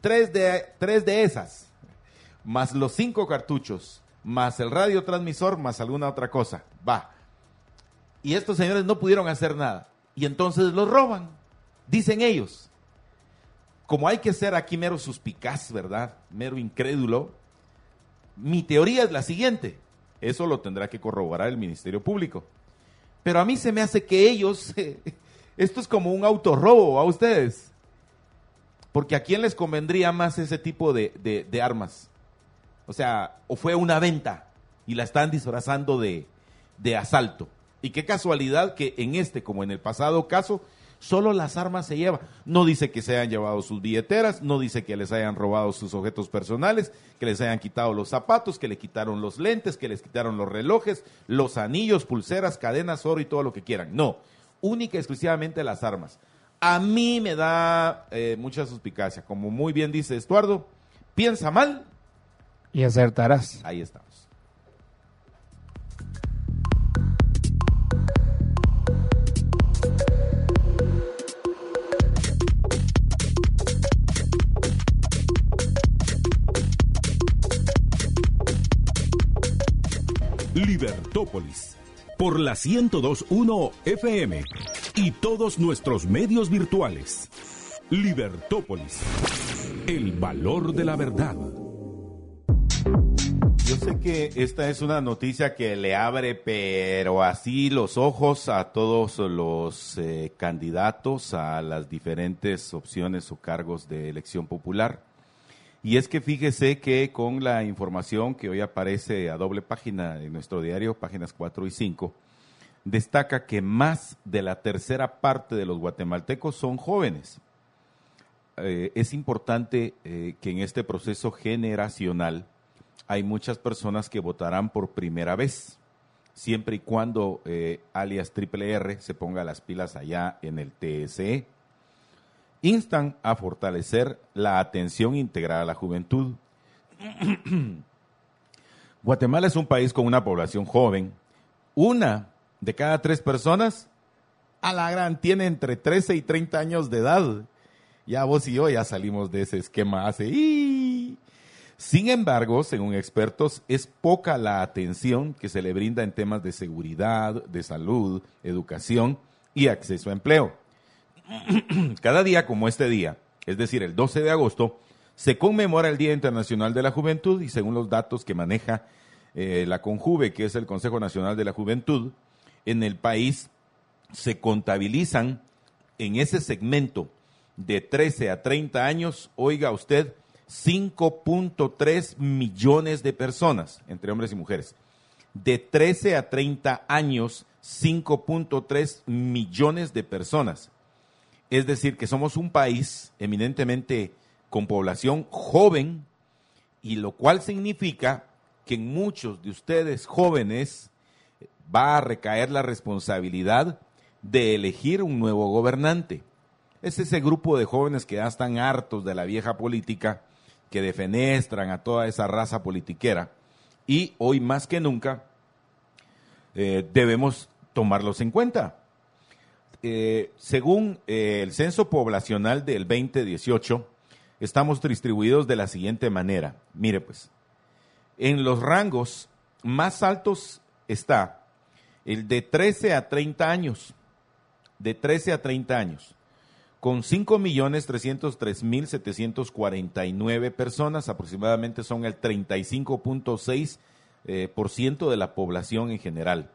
D: tres de, tres de esas, más los cinco cartuchos, más el radiotransmisor, más alguna otra cosa, va. Y estos señores no pudieron hacer nada. Y entonces los roban, dicen ellos. Como hay que ser aquí mero suspicaz, ¿verdad? Mero incrédulo. Mi teoría es la siguiente. Eso lo tendrá que corroborar el Ministerio Público. Pero a mí se me hace que ellos, esto es como un autorrobo a ustedes. Porque ¿a quién les convendría más ese tipo de, de, de armas? O sea, o fue una venta y la están disfrazando de, de asalto. Y qué casualidad que en este, como en el pasado caso, solo las armas se llevan. No dice que se hayan llevado sus billeteras, no dice que les hayan robado sus objetos personales, que les hayan quitado los zapatos, que le quitaron los lentes, que les quitaron los relojes, los anillos, pulseras, cadenas, oro y todo lo que quieran. No, única y exclusivamente las armas. A mí me da eh, mucha suspicacia. Como muy bien dice Estuardo, piensa mal
B: y acertarás.
D: Ahí estamos.
A: Libertópolis, por la ciento dos punto uno F M y todos nuestros medios virtuales. Libertópolis, el valor de la verdad.
C: Yo sé que esta es una noticia que le abre, pero así los ojos a todos los eh, candidatos a las diferentes opciones o cargos de elección popular. Y es que fíjese que con la información que hoy aparece a doble página en nuestro diario, páginas cuatro y cinco, destaca que más de la tercera parte de los guatemaltecos son jóvenes. Eh, es importante eh, que en este proceso generacional hay muchas personas que votarán por primera vez, siempre y cuando eh, alias Triple R se ponga las pilas allá en el T S E. Instan a fortalecer la atención integral a la juventud. Guatemala es un país con una población joven. Una de cada tres personas, a la gran, tiene entre trece y treinta años de edad. Ya vos y yo ya salimos de ese esquema hace... ¡Ii! Sin embargo, según expertos, es poca la atención que se le brinda en temas de seguridad, de salud, educación y acceso a empleo. Cada día como este día, es decir, el doce de agosto, se conmemora el Día Internacional de la Juventud y según los datos que maneja eh, la CONJUVE, que es el Consejo Nacional de la Juventud, en el país se contabilizan en ese segmento de trece a treinta años, oiga usted, cinco punto tres millones de personas, entre hombres y mujeres. De trece a treinta años, cinco punto tres millones de personas. Es decir, que somos un país eminentemente con población joven, y lo cual significa que en muchos de ustedes jóvenes va a recaer la responsabilidad de elegir un nuevo gobernante. Es ese grupo de jóvenes que ya están hartos de la vieja política, que defenestran a toda esa raza politiquera, y hoy más que nunca eh, debemos tomarlos en cuenta. Eh, según eh, el censo poblacional del veinte dieciocho, estamos distribuidos de la siguiente manera. Mire pues, en los rangos más altos está el de trece a treinta años, de trece a treinta años, con cinco millones trescientos tres mil setecientos cuarenta y nueve personas, aproximadamente son el treinta y cinco punto seis por ciento de la población en general.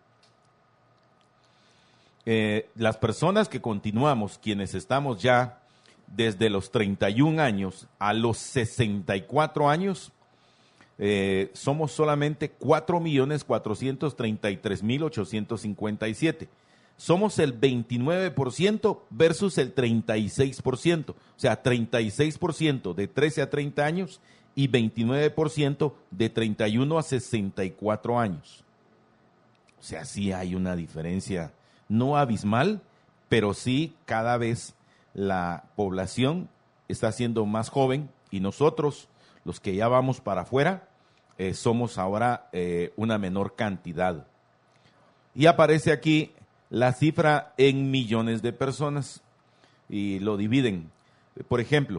C: Eh, las personas que continuamos, quienes estamos ya desde los treinta y un años a los sesenta y cuatro años, eh, somos solamente cuatro millones cuatrocientos treinta y tres mil ochocientos cincuenta y siete. Somos el veintinueve por ciento versus el treinta y seis por ciento. O sea, treinta y seis por ciento de trece a treinta años y veintinueve por ciento de treinta y uno a sesenta y cuatro años. O sea, sí hay una diferencia. No abismal, pero sí cada vez la población está siendo más joven y nosotros, los que ya vamos para afuera, eh, somos ahora eh, una menor cantidad. Y aparece aquí la cifra en millones de personas y lo dividen. Por ejemplo,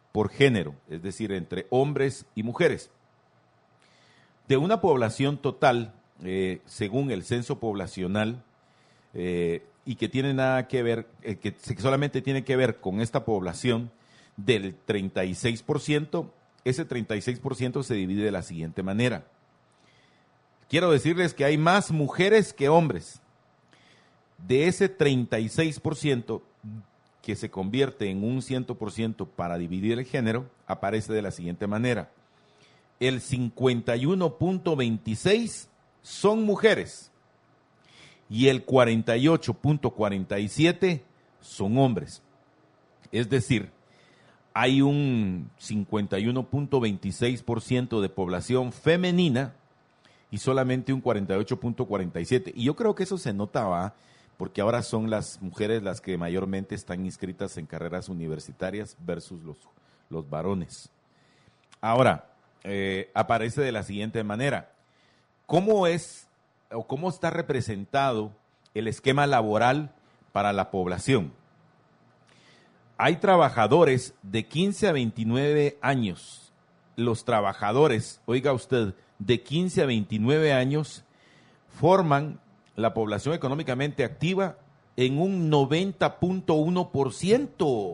D: por género, es decir, entre hombres y mujeres. De una población total, eh, según el censo poblacional, eh, y que tiene nada que ver, eh, que solamente tiene que ver con esta población del treinta y seis por ciento, ese treinta y seis por ciento se divide de la siguiente manera. Quiero decirles que hay más mujeres que hombres. De ese treinta y seis por ciento que se convierte en un cien por ciento para dividir el género, aparece de la siguiente manera. El cincuenta y uno punto veintiséis son mujeres y el cuarenta y ocho punto cuarenta y siete son hombres. Es decir, hay un cincuenta y uno punto veintiséis por ciento de población femenina y solamente un cuarenta y ocho punto cuarenta y siete por ciento. Y yo creo que eso se notaba porque ahora son las mujeres las que mayormente están inscritas en carreras universitarias versus los, los varones. Ahora, eh, aparece de la siguiente manera. ¿Cómo es o cómo está representado el esquema laboral para la población? Hay trabajadores de quince a veintinueve años. Los trabajadores, oiga usted, de quince a veintinueve años forman la población económicamente activa en un noventa punto uno por ciento.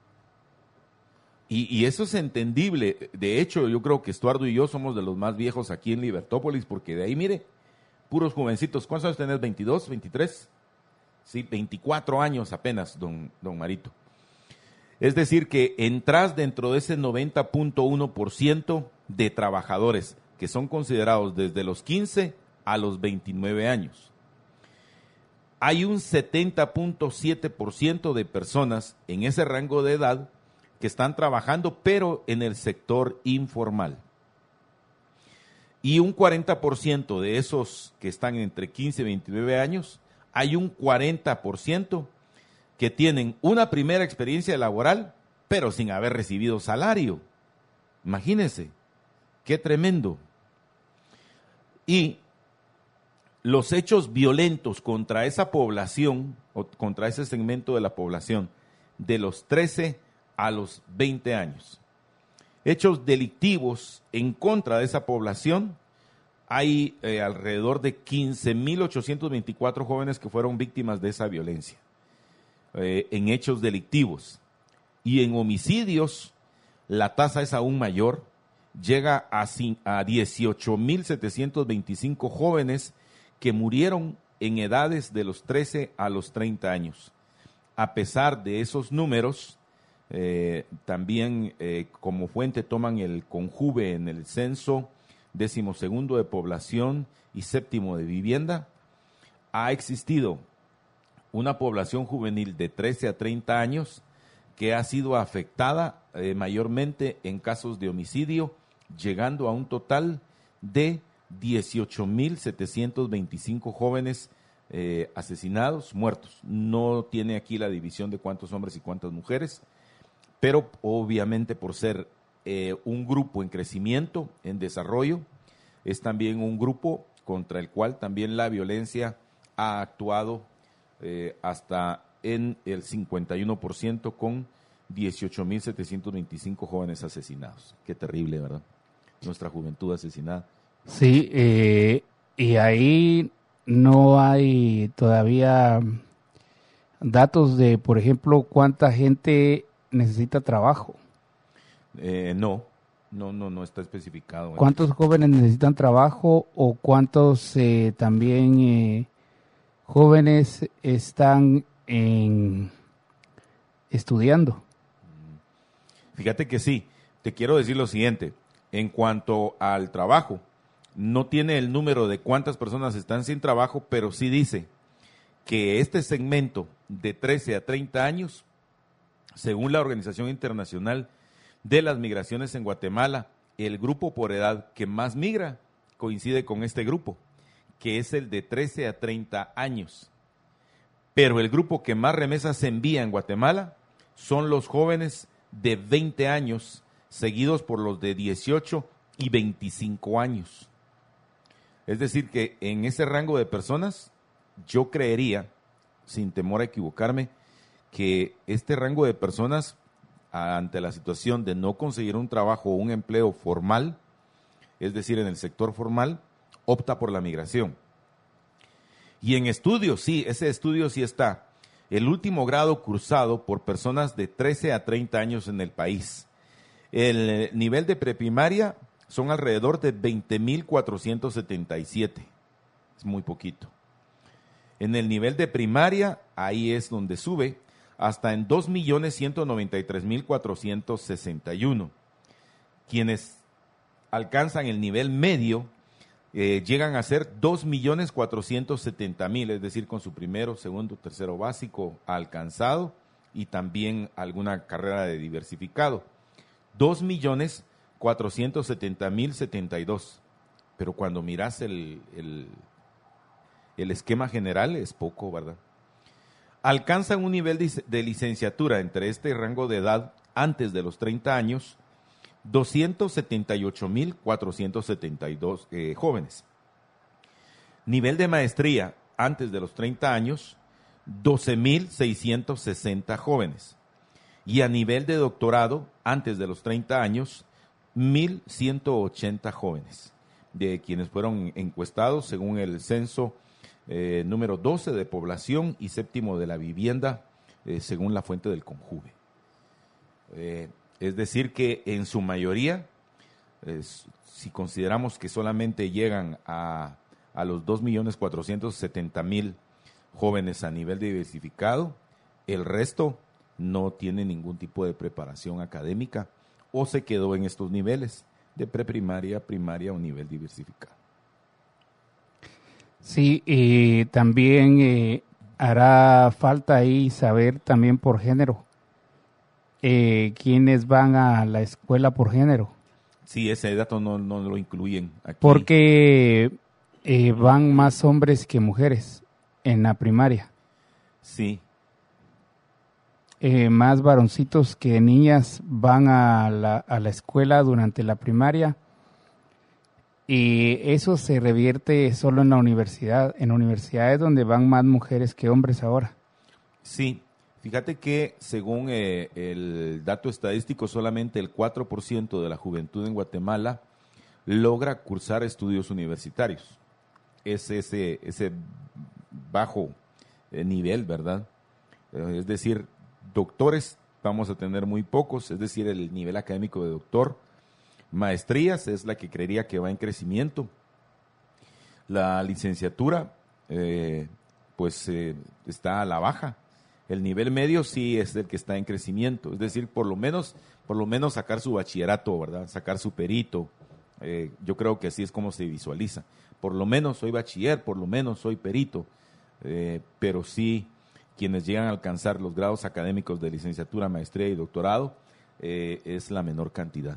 D: Y, y eso es entendible. De hecho, yo creo que Estuardo y yo somos de los más viejos aquí en Libertópolis, porque de ahí, mire, puros jovencitos. ¿Cuántos años tenés? ¿veintidós, veintitrés? Sí, veinticuatro años apenas, don, don Marito. Es decir, que entras dentro de ese noventa punto uno por ciento de trabajadores que son considerados desde los quince a los veintinueve años. Hay un setenta punto siete por ciento de personas en ese rango de edad que están trabajando, pero en el sector informal. Y un cuarenta por ciento de esos que están entre quince y veintinueve años, hay un cuarenta por ciento que tienen una primera experiencia laboral, pero sin haber recibido salario. Imagínense, qué tremendo. Y los hechos violentos contra esa población, o contra ese segmento de la población, de los trece a los veinte años. Hechos delictivos en contra de esa población, hay eh, alrededor de quince mil ochocientos veinticuatro jóvenes que fueron víctimas de esa violencia, eh, en hechos delictivos. Y en homicidios, la tasa es aún mayor, llega a, a dieciocho mil setecientos veinticinco jóvenes que murieron en edades de los trece a los treinta años. A pesar de esos números, eh, también eh, como fuente toman el CONJUVE en el censo decimosegundo de población y séptimo de vivienda. Ha existido una población juvenil de trece a treinta años que ha sido afectada eh, mayormente en casos de homicidio, llegando a un total de dieciocho mil setecientos veinticinco jóvenes eh, asesinados, muertos. No tiene aquí la división de cuántos hombres y cuántas mujeres, pero obviamente por ser eh, un grupo en crecimiento, en desarrollo, es también un grupo contra el cual también la violencia ha actuado eh, hasta en el cincuenta y uno por ciento con dieciocho mil setecientos veinticinco jóvenes asesinados. Qué terrible, ¿verdad? Nuestra juventud asesinada.
B: Sí, eh, y ahí no hay todavía datos de, por ejemplo, cuánta gente necesita trabajo.
D: Eh, no, no, no, no está especificado.
B: ¿Cuántos jóvenes necesitan trabajo o cuántos eh, también eh, jóvenes están en, estudiando?
D: Fíjate que sí, te quiero decir lo siguiente, en cuanto al trabajo, no tiene el número de cuántas personas están sin trabajo, pero sí dice que este segmento de trece a treinta años, según la Organización Internacional de las Migraciones en Guatemala, el grupo por edad que más migra coincide con este grupo, que es el de trece a treinta años. Pero el grupo que más remesas se envía en Guatemala son los jóvenes de veinte años, seguidos por los de dieciocho y veinticinco años. Es decir, que en ese rango de personas, yo creería, sin temor a equivocarme, que este rango de personas ante la situación de no conseguir un trabajo o un empleo formal, es decir, en el sector formal, opta por la migración. Y en estudios, sí, ese estudio sí está. El último grado cursado por personas de trece a treinta años en el país. El nivel de preprimaria son alrededor de veinte mil cuatrocientos setenta y siete. Es muy poquito. En el nivel de primaria, ahí es donde sube, hasta en dos millones ciento noventa y tres mil cuatrocientos sesenta y uno. Quienes alcanzan el nivel medio eh, llegan a ser dos millones cuatrocientos setenta mil, es decir, con su primero, segundo, tercero básico alcanzado y también alguna carrera de diversificado. dos millones cuatrocientos setenta mil setenta y dos. Pero cuando miras el, el, el esquema general es poco, ¿verdad? Alcanzan un nivel de, de licenciatura entre este rango de edad antes de los treinta años, doscientos setenta y ocho mil cuatrocientos setenta y dos eh, jóvenes. Nivel de maestría antes de los treinta años, doce mil seiscientos sesenta jóvenes. Y a nivel de doctorado antes de los treinta años, mil ciento ochenta jóvenes, de quienes fueron encuestados según el censo eh, número doce de población y séptimo de la vivienda, eh, según la fuente del Conjuve. Eh, Es decir, que en su mayoría, eh, si consideramos que solamente llegan a, a los dos millones cuatrocientos setenta mil jóvenes a nivel diversificado, el resto no tiene ningún tipo de preparación académica o se quedó en estos niveles de preprimaria, primaria o nivel diversificado.
B: Sí, y también eh, hará falta ahí saber también por género. Eh, ¿Quiénes van a la escuela por género?
D: Sí, ese dato no, no lo incluyen aquí.
B: Porque eh, van más hombres que mujeres en la primaria.
D: Sí.
B: Eh, más varoncitos que niñas van a la, a la escuela durante la primaria. Y eso se revierte solo en la universidad. En universidades donde van más mujeres que hombres ahora.
D: Sí. Fíjate que según eh, el dato estadístico, solamente el cuatro por ciento de la juventud en Guatemala logra cursar estudios universitarios. Es ese, ese bajo eh, nivel, ¿verdad? Eh, es decir, doctores vamos a tener muy pocos, es decir, el nivel académico de doctor. Maestrías es la que creería que va en crecimiento. La licenciatura, eh, pues eh, está a la baja. El nivel medio sí es el que está en crecimiento, es decir, por lo menos, por lo menos sacar su bachillerato, ¿verdad? Sacar su perito. Eh, yo creo que así es como se visualiza. Por lo menos soy bachiller, por lo menos soy perito, eh, pero sí quienes llegan a alcanzar los grados académicos de licenciatura, maestría y doctorado eh, es la menor cantidad.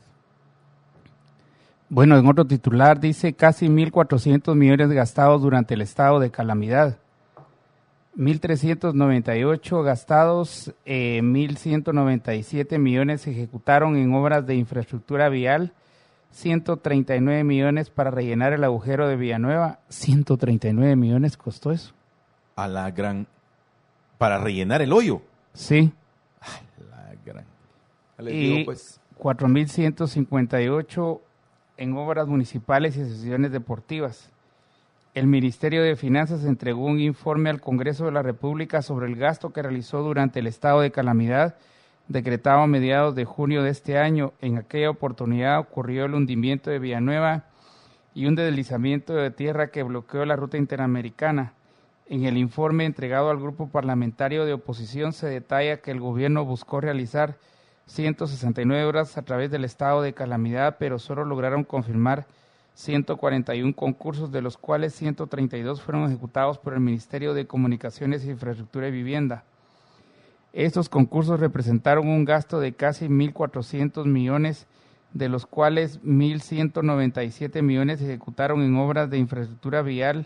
B: Bueno, en otro titular dice casi mil cuatrocientos millones gastados durante el estado de calamidad. mil trescientos noventa y ocho gastados, eh, mil ciento noventa y siete millones se ejecutaron en obras de infraestructura vial, ciento treinta y nueve millones para rellenar el agujero de Villanueva. ciento treinta y nueve millones costó eso.
D: A la gran... Para rellenar el hoyo.
B: Sí.
D: A la gran... Les
B: y
D: digo, pues...
B: cuatro mil ciento cincuenta y ocho en obras municipales y asociaciones deportivas. El Ministerio de Finanzas entregó un informe al Congreso de la República sobre el gasto que realizó durante el estado de calamidad decretado a mediados de junio de este año. En aquella oportunidad ocurrió el hundimiento de Villanueva y un deslizamiento de tierra que bloqueó la ruta interamericana. En el informe entregado al grupo parlamentario de oposición se detalla que el gobierno buscó realizar ciento sesenta y nueve obras a través del estado de calamidad, pero solo lograron confirmar ciento cuarenta y uno concursos, de los cuales ciento treinta y dos fueron ejecutados por el Ministerio de Comunicaciones, Infraestructura y Vivienda. Estos concursos representaron un gasto de casi mil cuatrocientos millones, de los cuales mil ciento noventa y siete millones se ejecutaron en obras de infraestructura vial,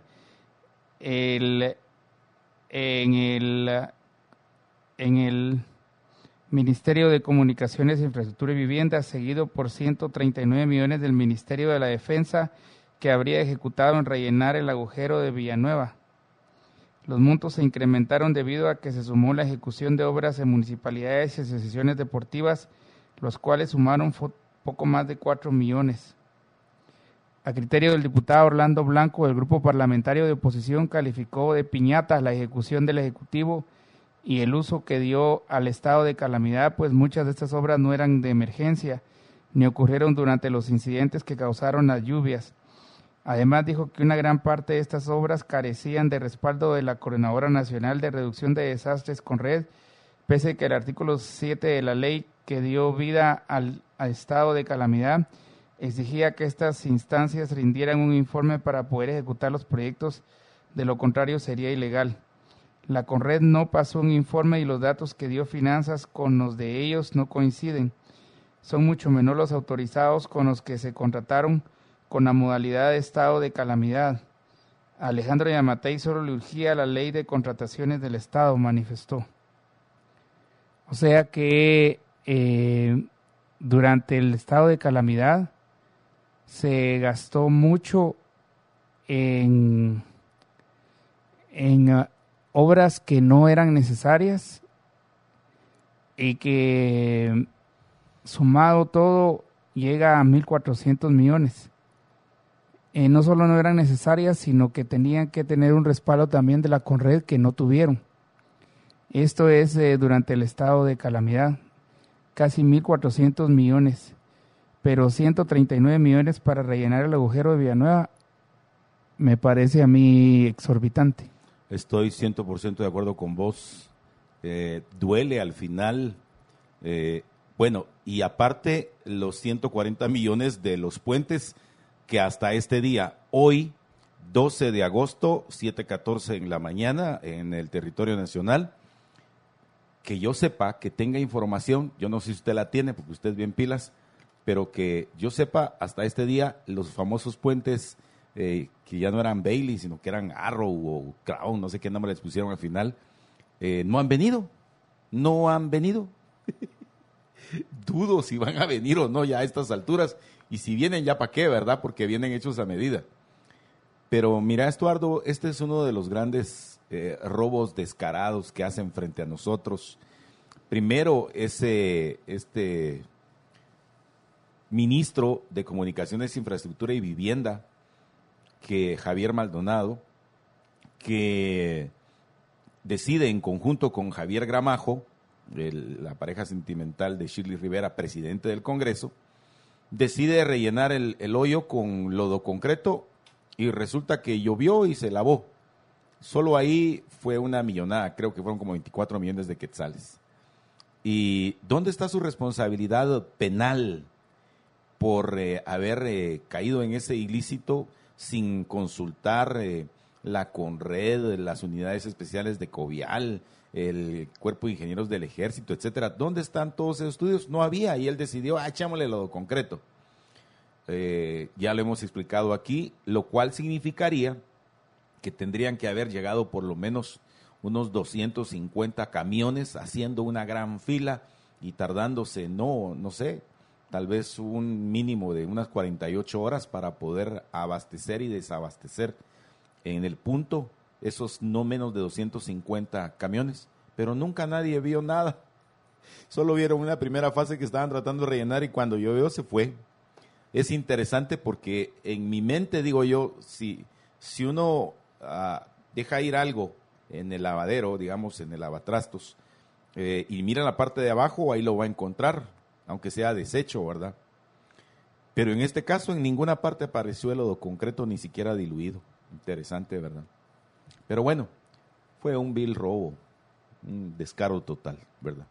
B: el, en, el, en el Ministerio de Comunicaciones, Infraestructura y Vivienda, seguido por ciento treinta y nueve millones del Ministerio de la Defensa, que habría ejecutado en rellenar el agujero de Villanueva. Los montos se incrementaron debido a que se sumó la ejecución de obras en municipalidades y asociaciones deportivas, los cuales sumaron fo- poco más de cuatro millones. A criterio del diputado Orlando Blanco, el grupo parlamentario de oposición calificó de piñata la ejecución del Ejecutivo y el uso que dio al estado de calamidad, pues muchas de estas obras no eran de emergencia, ni ocurrieron durante los incidentes que causaron las lluvias. Además dijo que una gran parte de estas obras carecían de respaldo de la Coordinadora Nacional de Reducción de Desastres CONRED, pese a que el artículo siete de la ley que dio vida al, al estado de calamidad exigía que estas instancias rindieran un informe para poder ejecutar los proyectos, de lo contrario sería ilegal. La CONRED no pasó un informe y los datos que dio Finanzas con los de ellos no coinciden. Son mucho menor los autorizados con los que se contrataron con la modalidad de estado de calamidad. Alejandro Yamatei solo le urgía la ley de contrataciones del Estado, manifestó. O sea que eh, durante el estado de calamidad se gastó mucho en, en uh, obras que no eran necesarias y que sumado todo llega a mil cuatrocientos millones. Eh, no solo no eran necesarias, sino que tenían que tener un respaldo también de la CONRED que no tuvieron. Esto es eh, durante el estado de calamidad, casi mil cuatrocientos millones. Pero ciento treinta y nueve millones para rellenar el agujero de Villanueva me parece a mí exorbitante.
C: Estoy cien por ciento de acuerdo con vos. Eh, duele al final. Eh, bueno, y aparte los ciento cuarenta millones de los puentes que hasta este día, hoy, doce de agosto, siete catorce en la mañana, en el territorio nacional, que yo sepa, que tenga información, yo no sé si usted la tiene, porque usted es bien pilas, pero que yo sepa, hasta este día, los famosos puentes eh, que ya no eran Bailey, sino que eran Arrow o Crown, no sé qué nombre les pusieron al final, eh, no han venido, no han venido. Dudo si van a venir o no ya a estas alturas, y si vienen ya para qué, ¿verdad? Porque vienen hechos a medida. Pero mira, Estuardo, este es uno de los grandes eh, robos descarados que hacen frente a nosotros. Primero, ese este ministro de Comunicaciones, Infraestructura y Vivienda, que Javier Maldonado, que decide en conjunto con Javier Gramajo, el, la pareja sentimental de Shirley Rivera, presidente del Congreso, decide rellenar el, el hoyo con lodo concreto y resulta que llovió y se lavó. Solo ahí fue una millonada, creo que fueron como veinticuatro millones de quetzales. ¿Y dónde está su responsabilidad penal por eh, haber eh, caído en ese ilícito sin consultar eh, la CONRED, las unidades especiales de COVIAL, el Cuerpo de Ingenieros del Ejército, etcétera? ¿Dónde están todos esos estudios? No había, y él decidió, ah, echámosle lodo concreto. Eh, ya lo hemos explicado aquí, lo cual significaría que tendrían que haber llegado por lo menos unos doscientos cincuenta camiones haciendo una gran fila y tardándose, no, no sé, tal vez un mínimo de unas cuarenta y ocho horas para poder abastecer y desabastecer en el punto esos no menos de doscientos cincuenta camiones, pero nunca nadie vio nada. Solo vieron una primera fase que estaban tratando de rellenar y cuando llovió se fue. Es interesante porque en mi mente digo yo, si, si uno uh, deja ir algo en el lavadero, digamos en el lavatrastos, eh, y mira la parte de abajo, ahí lo va a encontrar, aunque sea desecho, ¿verdad? Pero en este caso en ninguna parte apareció el lodo concreto, ni siquiera diluido. Interesante, ¿verdad? Pero bueno, fue un vil robo, un descaro total, ¿verdad?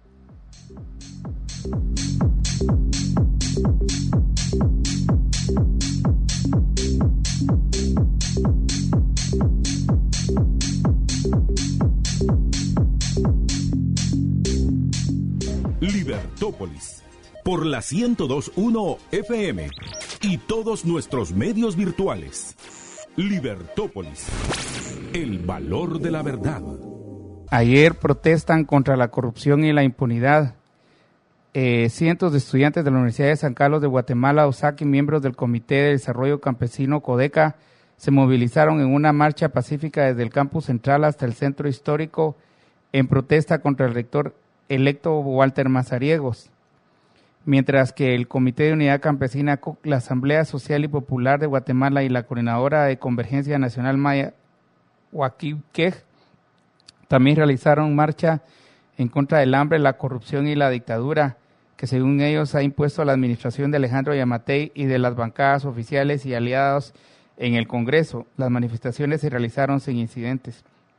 A: Libertópolis, por la ciento dos punto uno F M y todos nuestros medios virtuales. Libertópolis, el valor de la verdad.
B: Ayer protestan contra la corrupción y la impunidad. Eh, cientos de estudiantes de la Universidad de San Carlos de Guatemala, O S A C, y miembros del Comité de Desarrollo Campesino CODECA se movilizaron en una marcha pacífica desde el campus central hasta el centro histórico en protesta contra el rector electo Walter Mazariegos, mientras que el Comité de Unidad Campesina C U C, la Asamblea Social y Popular de Guatemala y la Coordinadora de Convergencia Nacional Maya Huaquiquej también realizaron marcha en contra del hambre, la corrupción y la dictadura que según ellos ha impuesto la administración de Alejandro Yamatei y de las bancadas oficiales y aliados en el Congreso. Las manifestaciones se realizaron sin incidentes.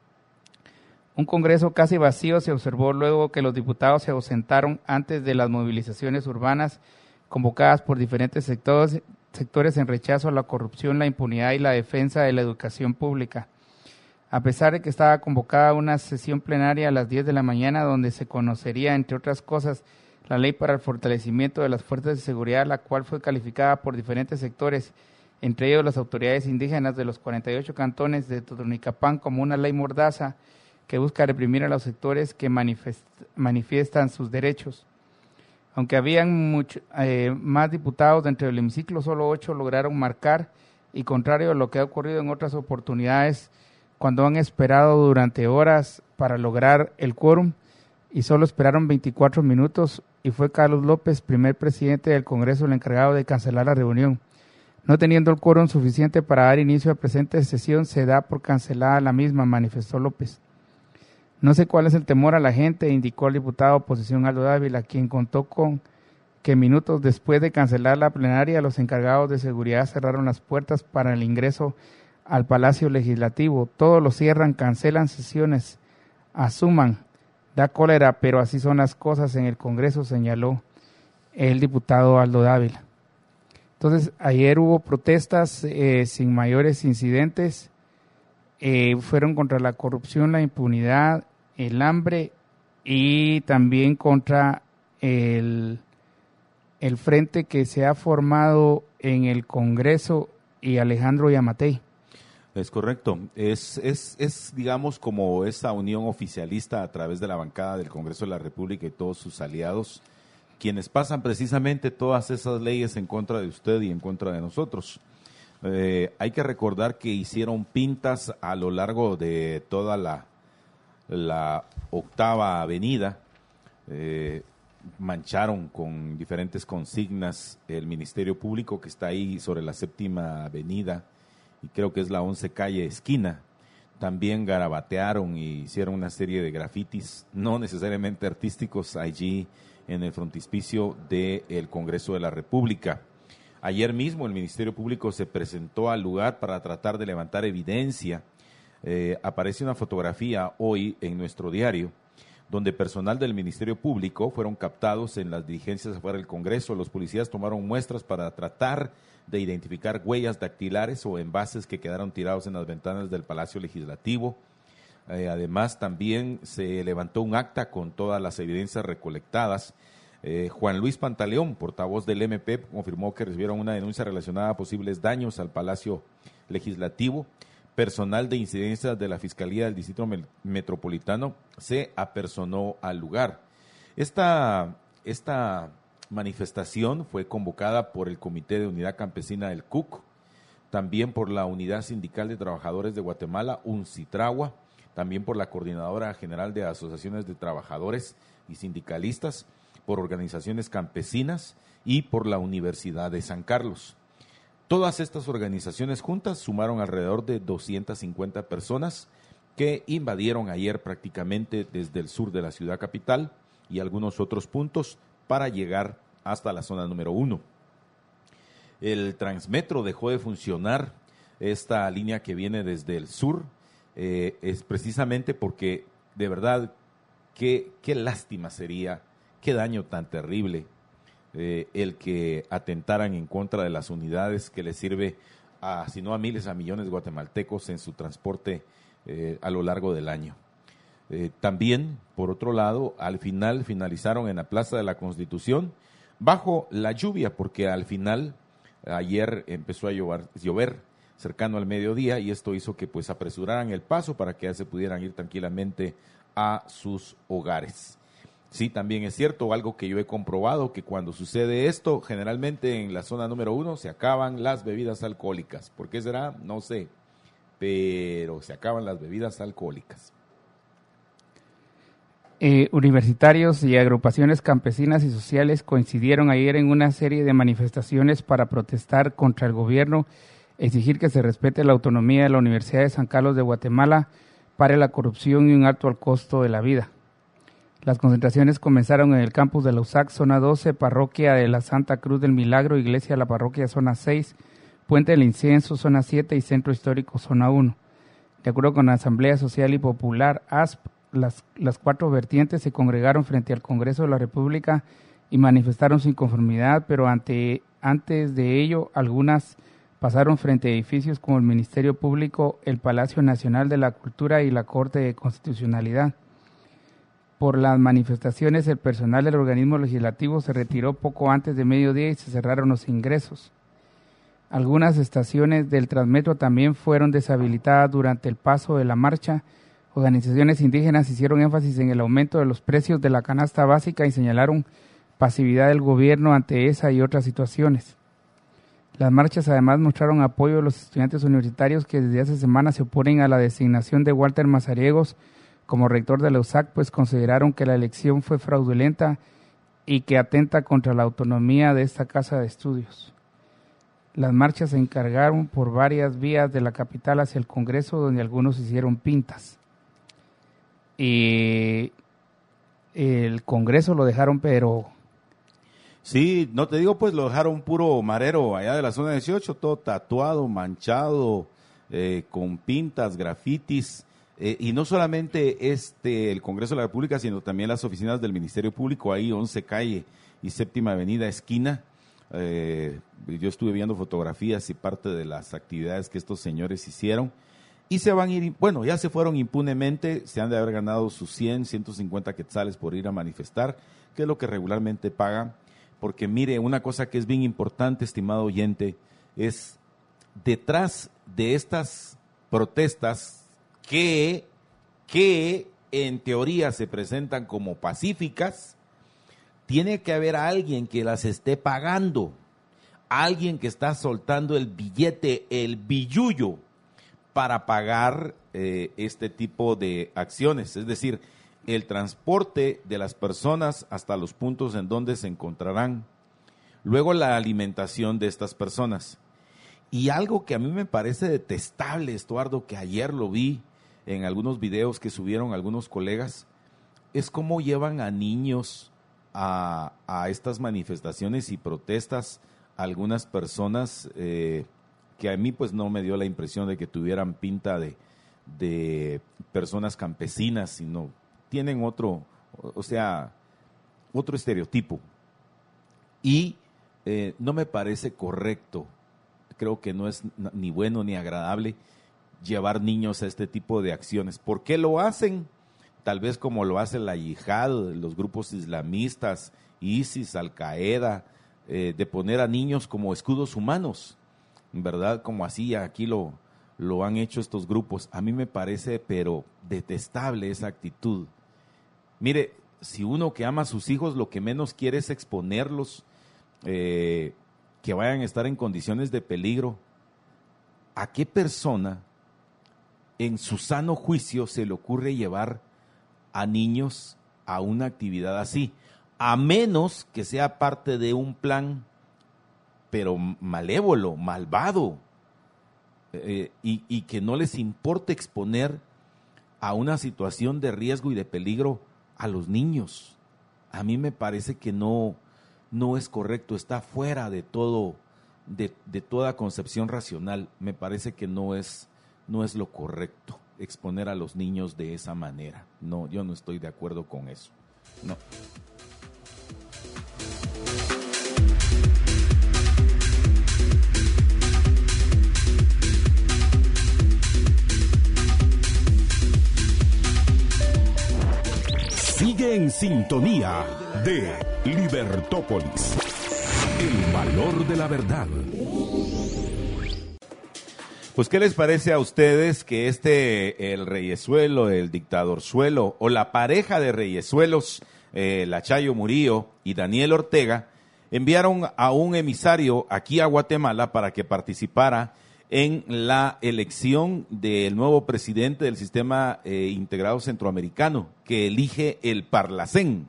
B: Un Congreso casi vacío se observó luego que los diputados se ausentaron antes de las movilizaciones urbanas convocadas por diferentes sectores, sectores en rechazo a la corrupción, la impunidad y la defensa de la educación pública. A pesar de que estaba convocada una sesión plenaria a las diez de la mañana donde se conocería, entre otras cosas, la ley para el fortalecimiento de las fuerzas de seguridad, la cual fue calificada por diferentes sectores, entre ellos las autoridades indígenas de los cuarenta y ocho cantones de Totonicapán, como una ley mordaza que busca reprimir a los sectores que manifest, manifiestan sus derechos. Aunque habían mucho, eh, más diputados dentro del hemiciclo, solo ocho lograron marcar, y contrario a lo que ha ocurrido en otras oportunidades, cuando han esperado durante horas para lograr el quórum, y solo esperaron veinticuatro minutos, y fue Carlos López, primer presidente del Congreso, el encargado de cancelar la reunión. No teniendo el quórum suficiente para dar inicio a presente sesión, se da por cancelada la misma, manifestó López. No sé cuál es el temor a la gente, indicó el diputado de oposición Aldo Dávila, quien contó con que minutos después de cancelar la plenaria, los encargados de seguridad cerraron las puertas para el ingreso al Palacio Legislativo. Todos lo cierran, cancelan sesiones, asuman, da cólera, pero así son las cosas en el Congreso, señaló el diputado Aldo Dávila. Entonces, ayer hubo protestas eh, sin mayores incidentes, eh, fueron contra la corrupción, la impunidad, el hambre y también contra el, el frente que se ha formado en el Congreso y Alejandro Yamatei.
C: Es correcto, es, es, es digamos como esa unión oficialista a través de la bancada del Congreso de la República y todos sus aliados, quienes pasan precisamente todas esas leyes en contra de usted y en contra de nosotros. Eh, hay que recordar que hicieron pintas a lo largo de toda la, la octava avenida, eh, mancharon con diferentes consignas el Ministerio Público que está ahí sobre la séptima avenida, y creo que es la once calle esquina. También garabatearon y hicieron una serie de grafitis, no necesariamente artísticos, allí en el frontispicio del Congreso de la República. Ayer mismo el Ministerio Público se presentó al lugar para tratar de levantar evidencia. Eh, aparece una fotografía hoy en nuestro diario, donde personal del Ministerio Público fueron captados en las diligencias afuera del Congreso. Los policías tomaron muestras para tratar de identificar huellas dactilares o envases que quedaron tirados en las ventanas del Palacio Legislativo. Eh, además, también se levantó un acta con todas las evidencias recolectadas. Eh, Juan Luis Pantaleón, portavoz del M P, confirmó que recibieron una denuncia relacionada a posibles daños al Palacio Legislativo. Personal de incidencias de la Fiscalía del Distrito Metropolitano se apersonó al lugar. Esta, esta manifestación fue convocada por el Comité de Unidad Campesina del C U C, también por la Unidad Sindical de Trabajadores de Guatemala, UNCITRAGUA, también por la Coordinadora General de Asociaciones de Trabajadores y Sindicalistas, por organizaciones campesinas y por la Universidad de San Carlos. Todas estas organizaciones juntas sumaron alrededor de doscientas cincuenta personas que invadieron ayer prácticamente desde el sur de la ciudad capital y algunos otros puntos para llegar hasta la zona número uno. El Transmetro dejó de funcionar, esta línea que viene desde el sur, eh, es precisamente porque de verdad qué, qué lástima sería, qué daño tan terrible eh, el que atentaran en contra de las unidades que les sirve a, si no a miles, a millones de guatemaltecos en su transporte eh, a lo largo del año. Eh, también, por otro lado, al final finalizaron en la Plaza de la Constitución bajo la lluvia, porque al final ayer empezó a llover, llover cercano al mediodía y esto hizo que pues apresuraran el paso para que ya se pudieran ir tranquilamente a sus hogares.
D: Sí, también es cierto, algo que yo he comprobado, que cuando sucede esto, generalmente en la zona número uno se acaban las bebidas alcohólicas. ¿Por qué será? No sé, pero se acaban las bebidas alcohólicas.
B: Eh, universitarios y agrupaciones campesinas y sociales coincidieron ayer en una serie de manifestaciones para protestar contra el gobierno, exigir que se respete la autonomía de la Universidad de San Carlos de Guatemala, pare la corrupción y un alto al costo de la vida. Las concentraciones comenzaron en el campus de la U S A C, zona doce, parroquia de la Santa Cruz del Milagro, iglesia de la parroquia, zona seis, Puente del Incienso, zona siete y Centro Histórico, zona uno. De acuerdo con la Asamblea Social y Popular, A S P, las, las cuatro vertientes se congregaron frente al Congreso de la República y manifestaron su inconformidad, pero ante, antes de ello, algunas pasaron frente a edificios como el Ministerio Público, el Palacio Nacional de la Cultura y la Corte de Constitucionalidad. Por las manifestaciones, el personal del organismo legislativo se retiró poco antes de mediodía y se cerraron los ingresos. Algunas estaciones del Transmetro también fueron deshabilitadas durante el paso de la marcha. Organizaciones indígenas hicieron énfasis en el aumento de los precios de la canasta básica y señalaron pasividad del gobierno ante esa y otras situaciones. Las marchas además mostraron apoyo a los estudiantes universitarios que desde hace semanas se oponen a la designación de Walter Mazariegos como rector de la U S A C, pues consideraron que la elección fue fraudulenta y que atenta contra la autonomía de esta casa de estudios. Las marchas se encargaron por varias vías de la capital hacia el Congreso, donde algunos hicieron pintas. Y el Congreso lo dejaron, pero...
C: Sí, no te digo, pues lo dejaron puro marero allá de la zona dieciocho, todo tatuado, manchado, eh, con pintas, grafitis. Eh, y no solamente este el Congreso de la República, sino también las oficinas del Ministerio Público, ahí once calle y séptima avenida esquina. Eh, yo estuve viendo fotografías y parte de las actividades que estos señores hicieron. Y se van a ir, bueno, ya se fueron impunemente, se han de haber ganado sus cien, ciento cincuenta quetzales por ir a manifestar, que es lo que regularmente pagan. Porque mire, una cosa que es bien importante, estimado oyente, es detrás de estas protestas que, que en teoría se presentan como pacíficas, tiene que haber alguien que las esté pagando, alguien que está soltando el billete, el billullo, para pagar eh, este tipo de acciones, es decir, el transporte de las personas hasta los puntos en donde se encontrarán, luego la alimentación de estas personas. Y algo que a mí me parece detestable, Estuardo, que ayer lo vi en algunos videos que subieron algunos colegas, es cómo llevan a niños a, a estas manifestaciones y protestas algunas personas eh, que a mí pues no me dio la impresión de que tuvieran pinta de, de personas campesinas, sino tienen otro, o sea, otro estereotipo. Y eh, no me parece correcto, creo que no es ni bueno ni agradable llevar niños a este tipo de acciones. ¿Por qué lo hacen? Tal vez como lo hace la yihad, los grupos islamistas, ISIS, Al-Qaeda, eh, de poner a niños como escudos humanos, ¿verdad? Como así aquí lo, lo han hecho estos grupos. A mí me parece, pero detestable esa actitud. Mire, si uno que ama a sus hijos lo que menos quiere es exponerlos, eh, que vayan a estar en condiciones de peligro, ¿a qué persona en su sano juicio se le ocurre llevar a niños a una actividad así? A menos que sea parte de un plan, pero malévolo, malvado, eh, y, y que no les importe exponer a una situación de riesgo y de peligro a los niños. A mí me parece que no, no es correcto, está fuera de todo, de, de toda concepción racional. Me parece que no es, no es lo correcto exponer a los niños de esa manera. No, yo no estoy de acuerdo con eso. No.
A: Sigue en sintonía de Libertópolis, el valor de la verdad.
C: Pues, ¿qué les parece a ustedes que este, el reyesuelo, el dictadorzuelo, o la pareja de reyesuelos,
D: eh, Lachayo Murillo y Daniel Ortega, enviaron a un emisario aquí a Guatemala para que participara en la elección del nuevo presidente del Sistema eh, Integrado Centroamericano, que elige el Parlacén.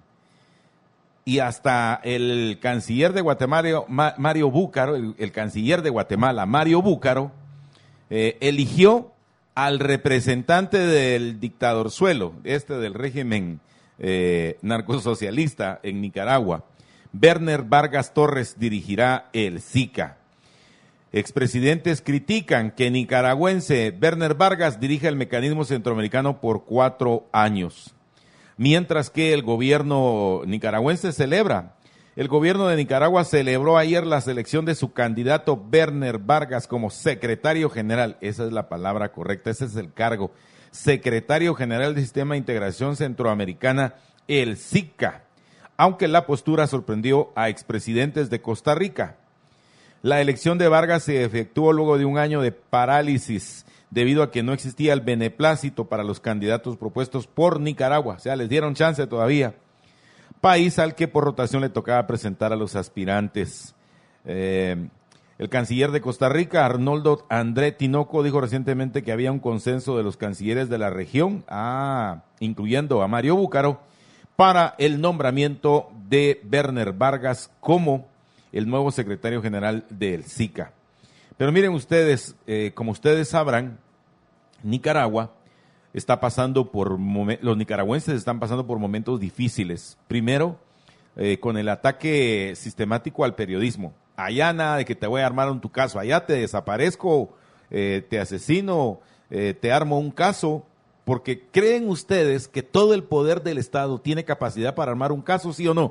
D: Y hasta el canciller de Guatemala, Mario Búcaro, el, el canciller de Guatemala, Mario Búcaro, eh, eligió al representante del dictadorzuelo, este del régimen eh, narcosocialista en Nicaragua. Werner Vargas Torres dirigirá el S I C A. Expresidentes critican que nicaragüense Werner Vargas dirija el mecanismo centroamericano por cuatro años. Mientras que el gobierno nicaragüense celebra. El gobierno de Nicaragua celebró ayer la selección de su candidato Werner Vargas como secretario general. Esa es la palabra correcta, ese es el cargo. Secretario general del Sistema de Integración Centroamericana, el S I C A. Aunque la postura sorprendió a expresidentes de Costa Rica. La elección de Vargas se efectuó luego de un año de parálisis debido a que no existía el beneplácito para los candidatos propuestos por Nicaragua. O sea, les dieron chance todavía. País al que por rotación le tocaba presentar a los aspirantes. Eh, el canciller de Costa Rica, Arnoldo André Tinoco, dijo recientemente que había un consenso de los cancilleres de la región, ah, incluyendo a Mario Búcaro, para el nombramiento de Werner Vargas como el nuevo secretario general del S I C A. Pero miren ustedes, eh, como ustedes sabrán, Nicaragua está pasando por, momen- los nicaragüenses están pasando por momentos difíciles. Primero, eh, con el ataque sistemático al periodismo. Allá nada de que te voy a armar un tu caso, allá te desaparezco, eh, te asesino, eh, te armo un caso, porque ¿creen ustedes que todo el poder del Estado tiene capacidad para armar un caso, sí o no?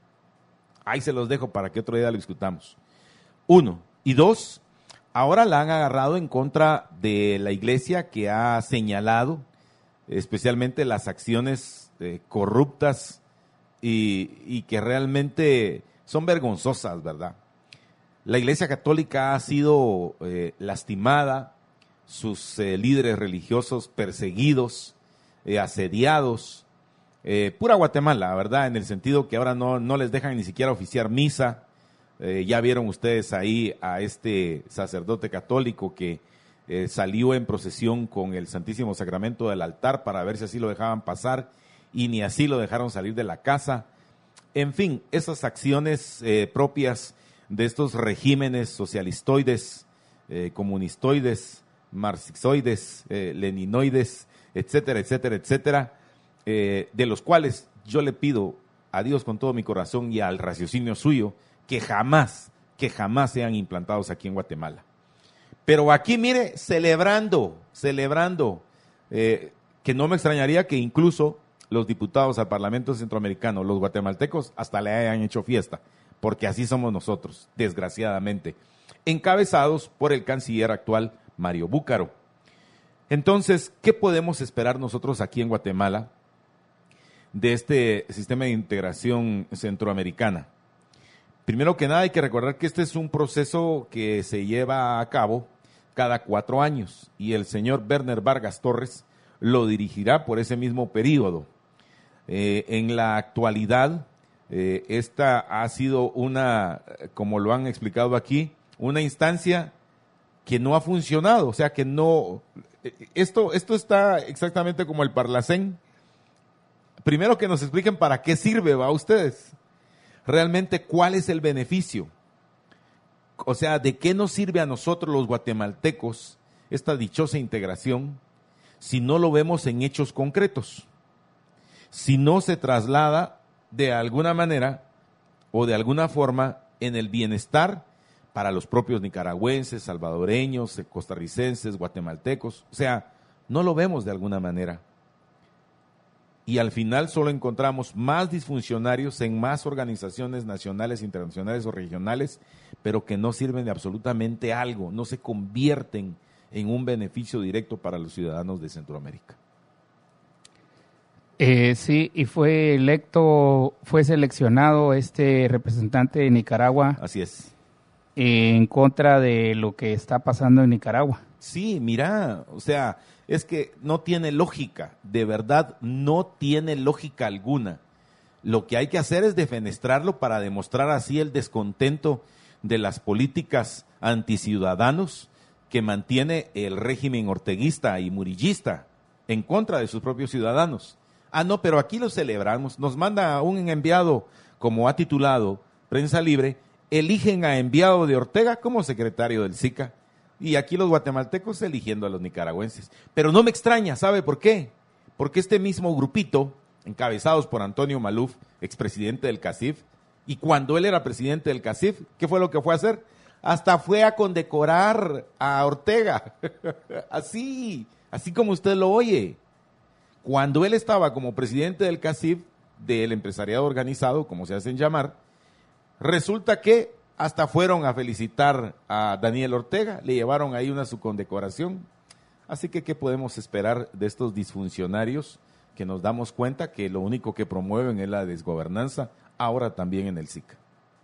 D: Ahí se los dejo para que otro día lo discutamos. Uno. Y dos, ahora la han agarrado en contra de la iglesia, que ha señalado especialmente las acciones eh, corruptas y, y que realmente son vergonzosas, ¿verdad? La iglesia católica ha sido eh, lastimada, sus eh, líderes religiosos perseguidos, eh, asediados, eh, pura Guatemala, ¿verdad? En el sentido que ahora no, no les dejan ni siquiera oficiar misa. Eh, ya vieron ustedes ahí a este sacerdote católico que eh, salió en procesión con el Santísimo Sacramento del altar para ver si así lo dejaban pasar, y ni así lo dejaron salir de la casa. En fin, esas acciones eh, propias de estos regímenes socialistoides, eh, comunistoides, marxistoides, eh, leninoides, etcétera, etcétera, etcétera, eh, de los cuales yo le pido a Dios con todo mi corazón y al raciocinio suyo que jamás, que jamás sean implantados aquí en Guatemala. Pero aquí, mire, celebrando, celebrando, eh, que no me extrañaría que incluso los diputados al Parlamento Centroamericano, los guatemaltecos, hasta le hayan hecho fiesta, porque así somos nosotros, desgraciadamente, encabezados por el canciller actual, Mario Búcaro. Entonces, ¿qué podemos esperar nosotros aquí en Guatemala de este sistema de integración centroamericana? Primero que nada, hay que recordar que este es un proceso que se lleva a cabo cada cuatro años y el señor Werner Vargas Torres lo dirigirá por ese mismo periodo. Eh, en la actualidad, eh, esta ha sido una, como lo han explicado aquí, una instancia que no ha funcionado, o sea que no, esto, esto está exactamente como el Parlacén. Primero que nos expliquen para qué sirve, ¿va ustedes? Realmente, ¿cuál es el beneficio? O sea, ¿de qué nos sirve a nosotros los guatemaltecos esta dichosa integración si no lo vemos en hechos concretos? Si no se traslada de alguna manera o de alguna forma en el bienestar para los propios nicaragüenses, salvadoreños, costarricenses, guatemaltecos. O sea, no lo vemos de alguna manera. Y al final solo encontramos más disfuncionarios en más organizaciones nacionales, internacionales o regionales, pero que no sirven de absolutamente algo, no se convierten en un beneficio directo para los ciudadanos de Centroamérica.
B: Eh, sí, y fue electo, fue seleccionado este representante de Nicaragua.
D: Así es.
B: En contra de lo que está pasando en Nicaragua.
D: Sí, mira, o sea, es que no tiene lógica, de verdad no tiene lógica alguna. Lo que hay que hacer es defenestrarlo para demostrar así el descontento de las políticas anticiudadanos que mantiene el régimen orteguista y murillista en contra de sus propios ciudadanos. Ah, no, pero aquí lo celebramos. Nos manda un enviado, como ha titulado Prensa Libre, eligen a enviado de Ortega como secretario del S I C A. Y aquí los guatemaltecos eligiendo a los nicaragüenses. Pero no me extraña, ¿sabe por qué? Porque este mismo grupito, encabezados por Antonio Maluf, expresidente del CACIF, y cuando él era presidente del CACIF, ¿qué fue lo que fue a hacer? Hasta fue a condecorar a Ortega. Así, así como usted lo oye. Cuando él estaba como presidente del CACIF, del empresariado organizado, como se hacen llamar, resulta que hasta fueron a felicitar a Daniel Ortega, le llevaron ahí una su condecoración. Así que, ¿qué podemos esperar de estos disfuncionarios que nos damos cuenta que lo único que promueven es la desgobernanza, ahora también en el S I C A?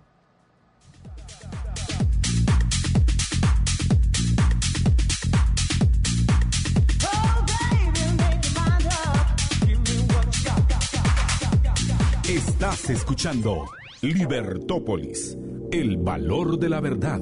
A: Estás escuchando Libertópolis, el valor de la verdad.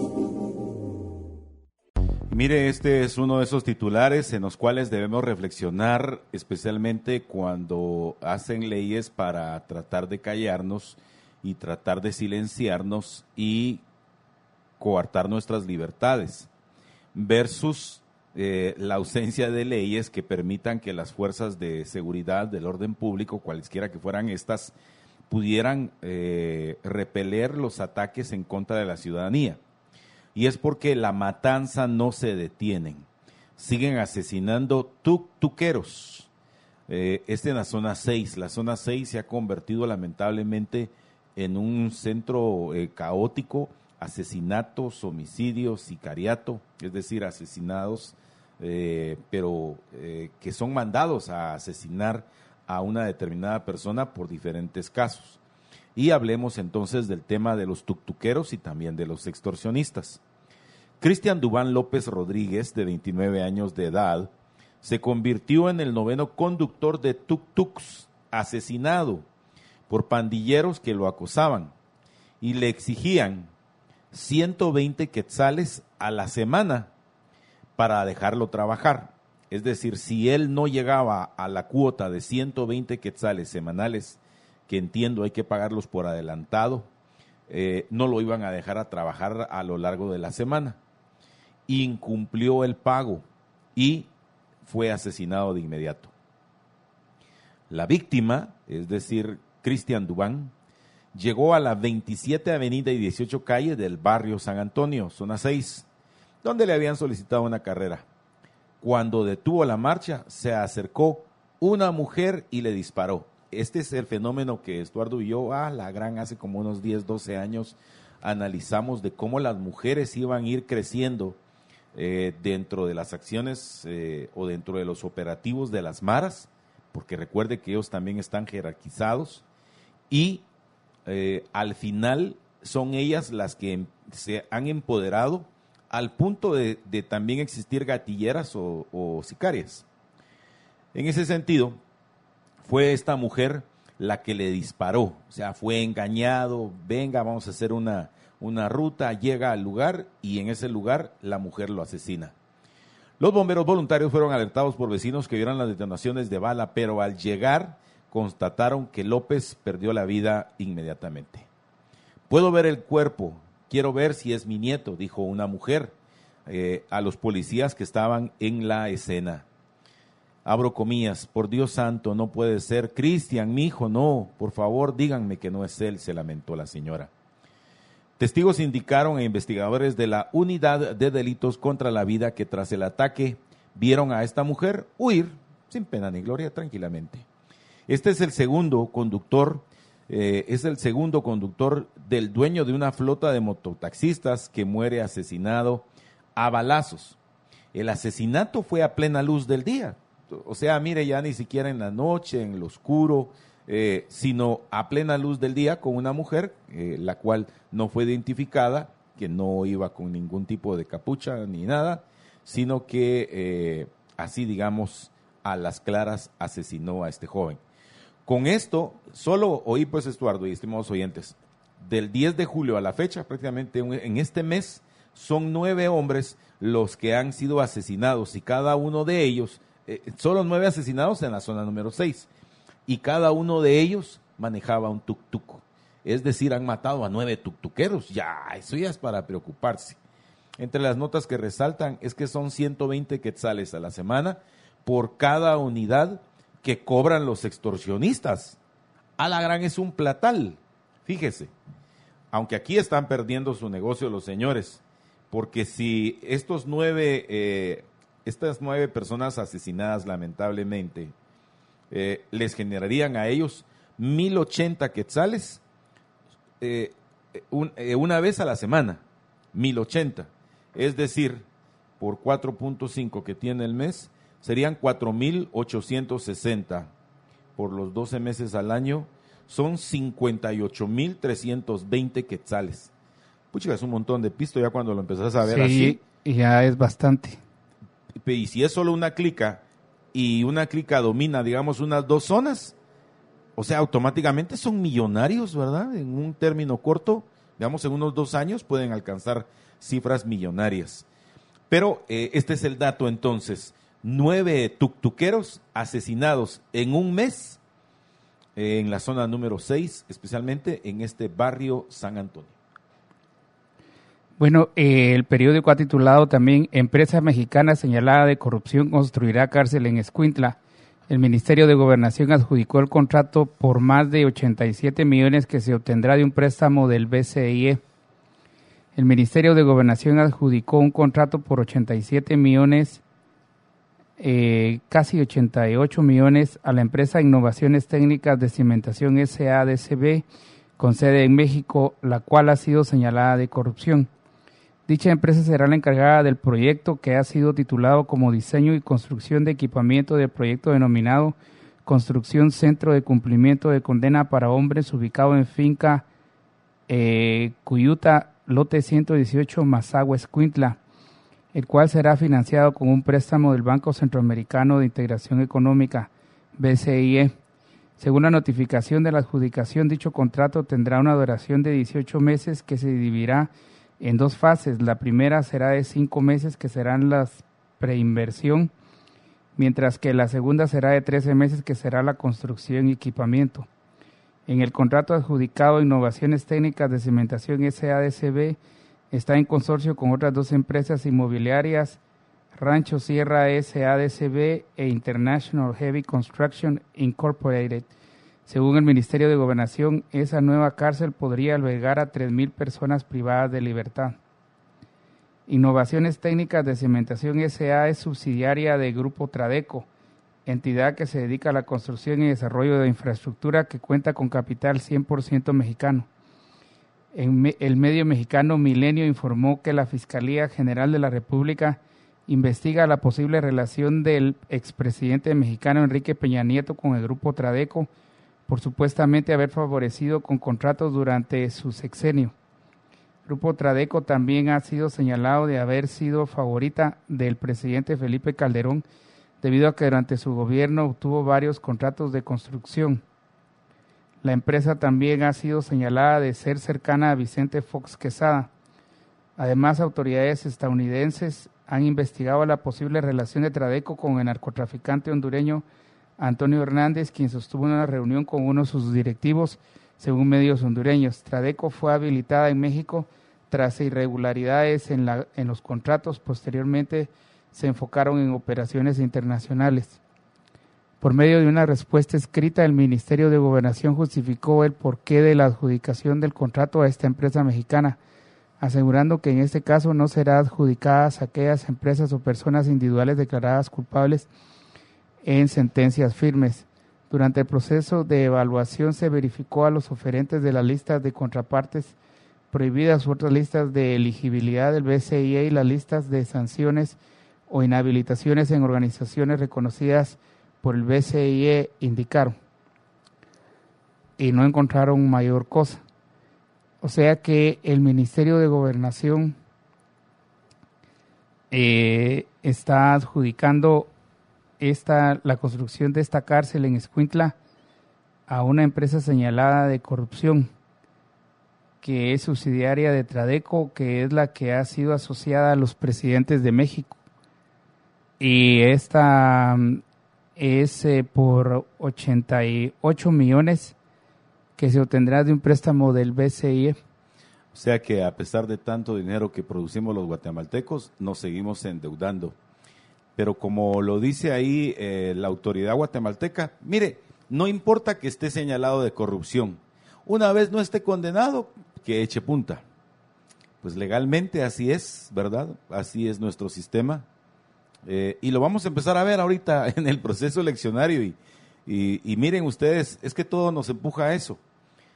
C: Mire, este es uno de esos titulares en los cuales debemos reflexionar, especialmente cuando hacen leyes para tratar de callarnos y tratar de silenciarnos y coartar nuestras libertades, versus eh, la ausencia de leyes que permitan que las fuerzas de seguridad del orden público, cualesquiera que fueran estas, pudieran eh, repeler los ataques en contra de la ciudadanía. Y es porque la matanza no se detienen. Siguen asesinando tuk-tuqueros. Eh, este en la zona seis. La zona seis se ha convertido lamentablemente en un centro eh, caótico, asesinatos, homicidios, sicariato, es decir, asesinados, eh, pero eh, que son mandados a asesinar a una determinada persona por diferentes casos. Y hablemos entonces del tema de los tuctuqueros y también de los extorsionistas. Cristian Dubán López Rodríguez, de veintinueve años de edad, se convirtió en el noveno conductor de tuk-tuks asesinado por pandilleros que lo acosaban y le exigían ciento veinte quetzales a la semana para dejarlo trabajar. Es decir, si él no llegaba a la cuota de ciento veinte quetzales semanales, que entiendo hay que pagarlos por adelantado, eh, no lo iban a dejar a trabajar a lo largo de la semana. Incumplió el pago y fue asesinado de inmediato. La víctima, es decir, Cristian Dubán, llegó a la veintisiete Avenida y dieciocho Calle del barrio San Antonio, zona seis, donde le habían solicitado una carrera. Cuando detuvo la marcha, se acercó una mujer y le disparó. Este es el fenómeno que Estuardo y yo, ah, la gran, hace como unos diez, doce años, analizamos de cómo las mujeres iban a ir creciendo eh, dentro de las acciones eh, o dentro de los operativos de las maras, porque recuerde que ellos también están jerarquizados, y eh, al final son ellas las que se han empoderado al punto de, de también existir gatilleras o, o sicarias. En ese sentido, fue esta mujer la que le disparó, o sea, fue engañado, venga, vamos a hacer una, una ruta, llega al lugar y en ese lugar la mujer lo asesina. Los bomberos voluntarios fueron alertados por vecinos que vieron las detonaciones de bala, pero al llegar constataron que López perdió la vida inmediatamente. Puedo ver el cuerpo, quiero ver si es mi nieto, dijo una mujer eh, a los policías que estaban en la escena. Abro comillas, por Dios santo, no puede ser. Cristian, mi hijo, no, por favor, díganme que no es él, se lamentó la señora. Testigos indicaron a investigadores de la Unidad de Delitos contra la Vida que tras el ataque vieron a esta mujer huir sin pena ni gloria, tranquilamente. Este es el segundo conductor, eh, es el segundo conductor del dueño de una flota de mototaxistas que muere asesinado a balazos. El asesinato fue a plena luz del día. O sea, mire, ya ni siquiera en la noche, en lo oscuro, eh, sino a plena luz del día con una mujer, eh, la cual no fue identificada, que no iba con ningún tipo de capucha ni nada, sino que eh, así, digamos, a las claras asesinó a este joven.
D: Con esto, solo hoy, pues, Estuardo y estimados oyentes, del diez de julio a la fecha, prácticamente en este mes, son nueve hombres los que han sido asesinados y cada uno de ellos, eh, solo nueve asesinados en la zona número seis, y cada uno de ellos manejaba un tuk-tuk. Es decir, han matado a nueve tuk-tukeros. Ya, eso ya es para preocuparse. Entre las notas que resaltan es que son ciento veinte quetzales a la semana por cada unidad que cobran los extorsionistas. A la gran es un platal. Fíjese, aunque aquí están perdiendo su negocio los señores, porque si estos nueve, eh, estas nueve personas asesinadas lamentablemente eh, les generarían a ellos mil ochenta quetzales eh, un, eh, una vez a la semana, mil ochenta, es decir, por cuatro punto cinco que tiene el mes, serían cuatro mil ochocientos sesenta por los doce meses al año, son cincuenta y ocho mil trescientos veinte quetzales. Pucha, es un montón de pisto ya cuando lo empezás a ver
B: sí,
D: así.
B: Ya es bastante.
D: Y si es solo una clica y una clica domina, digamos, unas dos zonas, o sea, automáticamente son millonarios, ¿verdad? En un término corto, digamos, en unos dos años pueden alcanzar cifras millonarias. Pero eh, este es el dato entonces. Nueve tuk-tukeros asesinados en un mes eh, en la zona número seis, especialmente en este barrio San Antonio.
B: Bueno, eh, el periódico ha titulado también Empresa mexicana señalada de corrupción construirá cárcel en Escuintla. El Ministerio de Gobernación adjudicó el contrato por más de ochenta y siete millones que se obtendrá de un préstamo del B C I E. El Ministerio de Gobernación adjudicó un contrato por ochenta y siete millones, eh, casi ochenta y ocho millones a la empresa Innovaciones Técnicas de Cimentación S A D C B con sede en México, la cual ha sido señalada de corrupción. Dicha empresa será la encargada del proyecto que ha sido titulado como Diseño y Construcción de Equipamiento del proyecto denominado Construcción Centro de Cumplimiento de Condena para Hombres, ubicado en finca eh, Cuyuta, lote ciento dieciocho, Mazagua, Escuintla, el cual será financiado con un préstamo del Banco Centroamericano de Integración Económica, B C I E. Según la notificación de la adjudicación, dicho contrato tendrá una duración de dieciocho meses que se dividirá en dos fases. La primera será de cinco meses, que serán las preinversión, mientras que la segunda será de trece meses, que será la construcción y equipamiento. En el contrato adjudicado Innovaciones Técnicas de Cimentación S A D C B está en consorcio con otras dos empresas inmobiliarias, Rancho Sierra S A D C B e International Heavy Construction Incorporated. Según el Ministerio de Gobernación, esa nueva cárcel podría albergar a tres mil personas privadas de libertad. Innovaciones Técnicas de Cimentación S A es subsidiaria de Grupo Tradeco, entidad que se dedica a la construcción y desarrollo de infraestructura que cuenta con capital cien por ciento mexicano. En me, el medio mexicano Milenio informó que la Fiscalía General de la República investiga la posible relación del expresidente mexicano Enrique Peña Nieto con el Grupo Tradeco por supuestamente haber favorecido con contratos durante su sexenio. Grupo Tradeco también ha sido señalado de haber sido favorita del presidente Felipe Calderón, debido a que durante su gobierno obtuvo varios contratos de construcción. La empresa también ha sido señalada de ser cercana a Vicente Fox Quesada. Además, autoridades estadounidenses han investigado la posible relación de Tradeco con el narcotraficante hondureño Antonio Hernández, quien sostuvo una reunión con uno de sus directivos, según medios hondureños. Tradeco fue habilitada en México tras irregularidades en, la, en los contratos. Posteriormente se enfocaron en operaciones internacionales. Por medio de una respuesta escrita, el Ministerio de Gobernación justificó el porqué de la adjudicación del contrato a esta empresa mexicana, asegurando que en este caso no será adjudicadas a aquellas empresas o personas individuales declaradas culpables en sentencias firmes. Durante el proceso de evaluación se verificó a los oferentes de las listas de contrapartes prohibidas u otras listas de elegibilidad del B C I E y las listas de sanciones o inhabilitaciones en organizaciones reconocidas por el B C I E, indicaron, y no encontraron mayor cosa. O sea que el Ministerio de Gobernación eh, está adjudicando esta, la construcción de esta cárcel en Escuintla a una empresa señalada de corrupción, que es subsidiaria de Tradeco, que es la que ha sido asociada a los presidentes de México. Y esta es eh, por ochenta y ocho millones que se obtendrá de un préstamo del B C I E.
C: O sea que a pesar de tanto dinero que producimos los guatemaltecos, nos seguimos endeudando. Pero como lo dice ahí eh, la autoridad guatemalteca, mire, no importa que esté señalado de corrupción, una vez no esté condenado, que eche punta. Pues legalmente así es, ¿verdad? Así es nuestro sistema. Eh, y lo vamos a empezar a ver ahorita en el proceso eleccionario. Y, y, y miren ustedes, es que todo nos empuja a eso.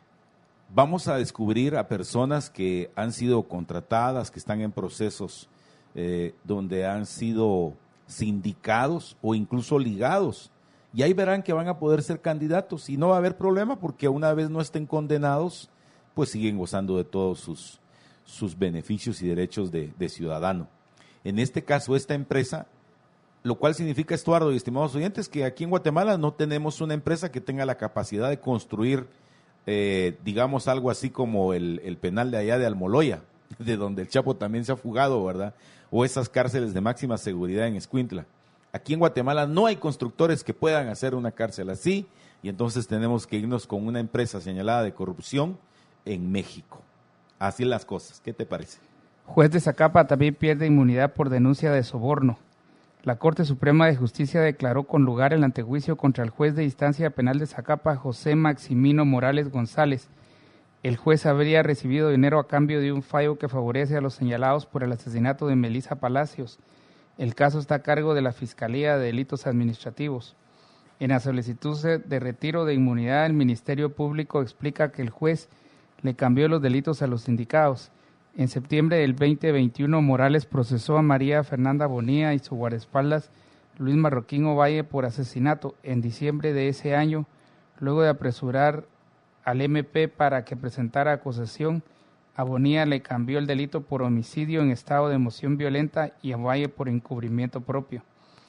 C: Vamos a descubrir a personas que han sido contratadas, que están en procesos eh, donde han sido sindicados o incluso ligados. Y ahí verán que van a poder ser candidatos y no va a haber problema porque una vez no estén condenados, pues siguen gozando de todos sus, sus beneficios y derechos de, de ciudadano. En este caso, esta empresa, lo cual significa, Estuardo y estimados oyentes, que aquí en Guatemala no tenemos una empresa que tenga la capacidad de construir, eh, digamos, algo así como el, el penal de allá de Almoloya, de donde el Chapo también se ha fugado, ¿verdad? O esas cárceles de máxima seguridad en Escuintla. Aquí en Guatemala no hay constructores que puedan hacer una cárcel así, y entonces tenemos que irnos con una empresa señalada de corrupción en México. Así las cosas. ¿Qué te parece?
B: Juez de Zacapa también pierde inmunidad por denuncia de soborno. La Corte Suprema de Justicia declaró con lugar el antejuicio contra el juez de instancia penal de Zacapa, José Maximino Morales González. El juez habría recibido dinero a cambio de un fallo que favorece a los señalados por el asesinato de Melissa Palacios. El caso está a cargo de la Fiscalía de Delitos Administrativos. En la solicitud de retiro de inmunidad, el Ministerio Público explica que el juez le cambió los delitos a los indicados. En septiembre del veinte veintiuno, Morales procesó a María Fernanda Bonilla y su guardaespaldas, Luis Marroquín Ovalle, por asesinato. En diciembre de ese año, luego de apresurar al M P para que presentara acusación, a Bonilla le cambió el delito por homicidio en estado de emoción violenta y a Ovalle por encubrimiento propio.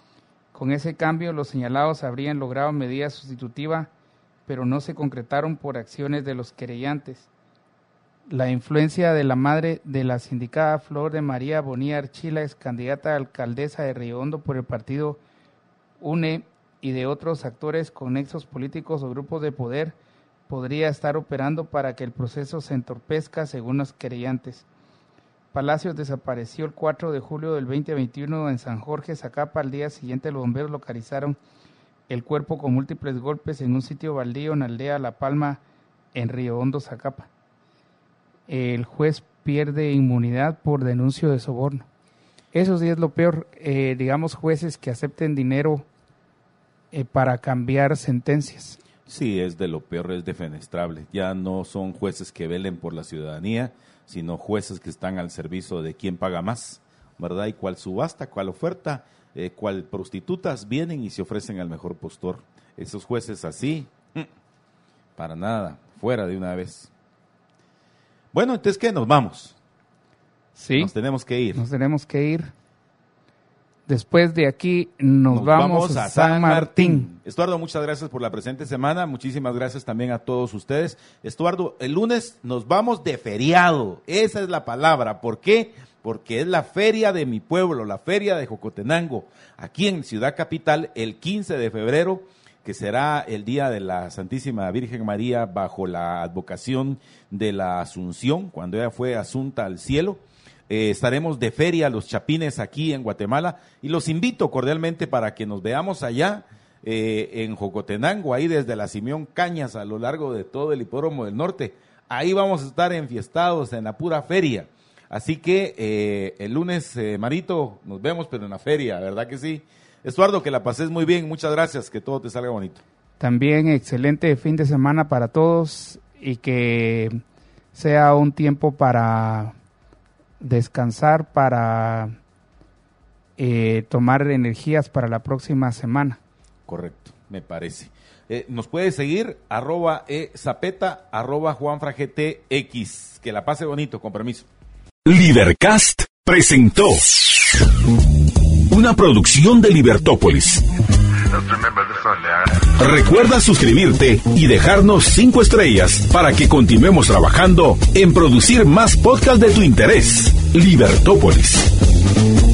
B: Con ese cambio, los señalados habrían logrado medida sustitutiva, pero no se concretaron por acciones de los querellantes. La influencia de la madre de la sindicada Flor de María Bonilla Archila, ex candidata a alcaldesa de Río Hondo por el partido U N E, y de otros actores con nexos políticos o grupos de poder, podría estar operando para que el proceso se entorpezca, según los querellantes. Palacios desapareció el cuatro de julio del veinte veintiuno en San Jorge, Zacapa. Al día siguiente, los bomberos localizaron el cuerpo con múltiples golpes en un sitio baldío en la aldea La Palma, en Río Hondo, Zacapa. El juez pierde inmunidad por denuncio de soborno. Eso sí es lo peor, eh, digamos, jueces que acepten dinero eh, para cambiar sentencias.
C: Sí, es de lo peor, es defenestrable. Ya no son jueces que velen por la ciudadanía, sino jueces que están al servicio de quién paga más, ¿verdad? Y cuál subasta, cuál oferta, eh, cuál prostitutas vienen y se ofrecen al mejor postor. Esos jueces así, para nada, fuera de una vez. Bueno, entonces, ¿qué? Nos vamos.
B: Sí.
C: Nos tenemos que ir.
B: Nos tenemos que ir. Después de aquí nos, nos vamos, vamos a San Martín. Martín.
C: Estuardo, muchas gracias por la presente semana. Muchísimas gracias también a todos ustedes. Estuardo, el lunes nos vamos de feriado. Esa es la palabra. ¿Por qué? Porque es la feria de mi pueblo, la feria de Jocotenango, aquí en Ciudad Capital, el quince de febrero, que será el día de la Santísima Virgen María bajo la advocación de la Asunción, cuando ella fue asunta al cielo. Eh, estaremos de feria los chapines aquí en Guatemala y los invito cordialmente para que nos veamos allá eh, en Jocotenango, ahí desde la Simeón Cañas a lo largo de todo el hipódromo del norte. Ahí vamos a estar enfiestados en la pura feria. Así que eh, el lunes, eh, Marito, nos vemos, pero en la feria, ¿verdad que sí? Estuardo, que la pases muy bien, muchas gracias, que todo te salga bonito.
B: También excelente fin de semana para todos y que sea un tiempo para descansar, para eh, tomar energías para la próxima semana.
C: Correcto, me parece. Eh, nos puede seguir, arroba e zapeta, arroba juanfragtx. Que la pase bonito, con permiso.
A: Libercast presentó una producción de Libertópolis. Recuerda suscribirte y dejarnos cinco estrellas para que continuemos trabajando en producir más podcasts de tu interés. Libertópolis.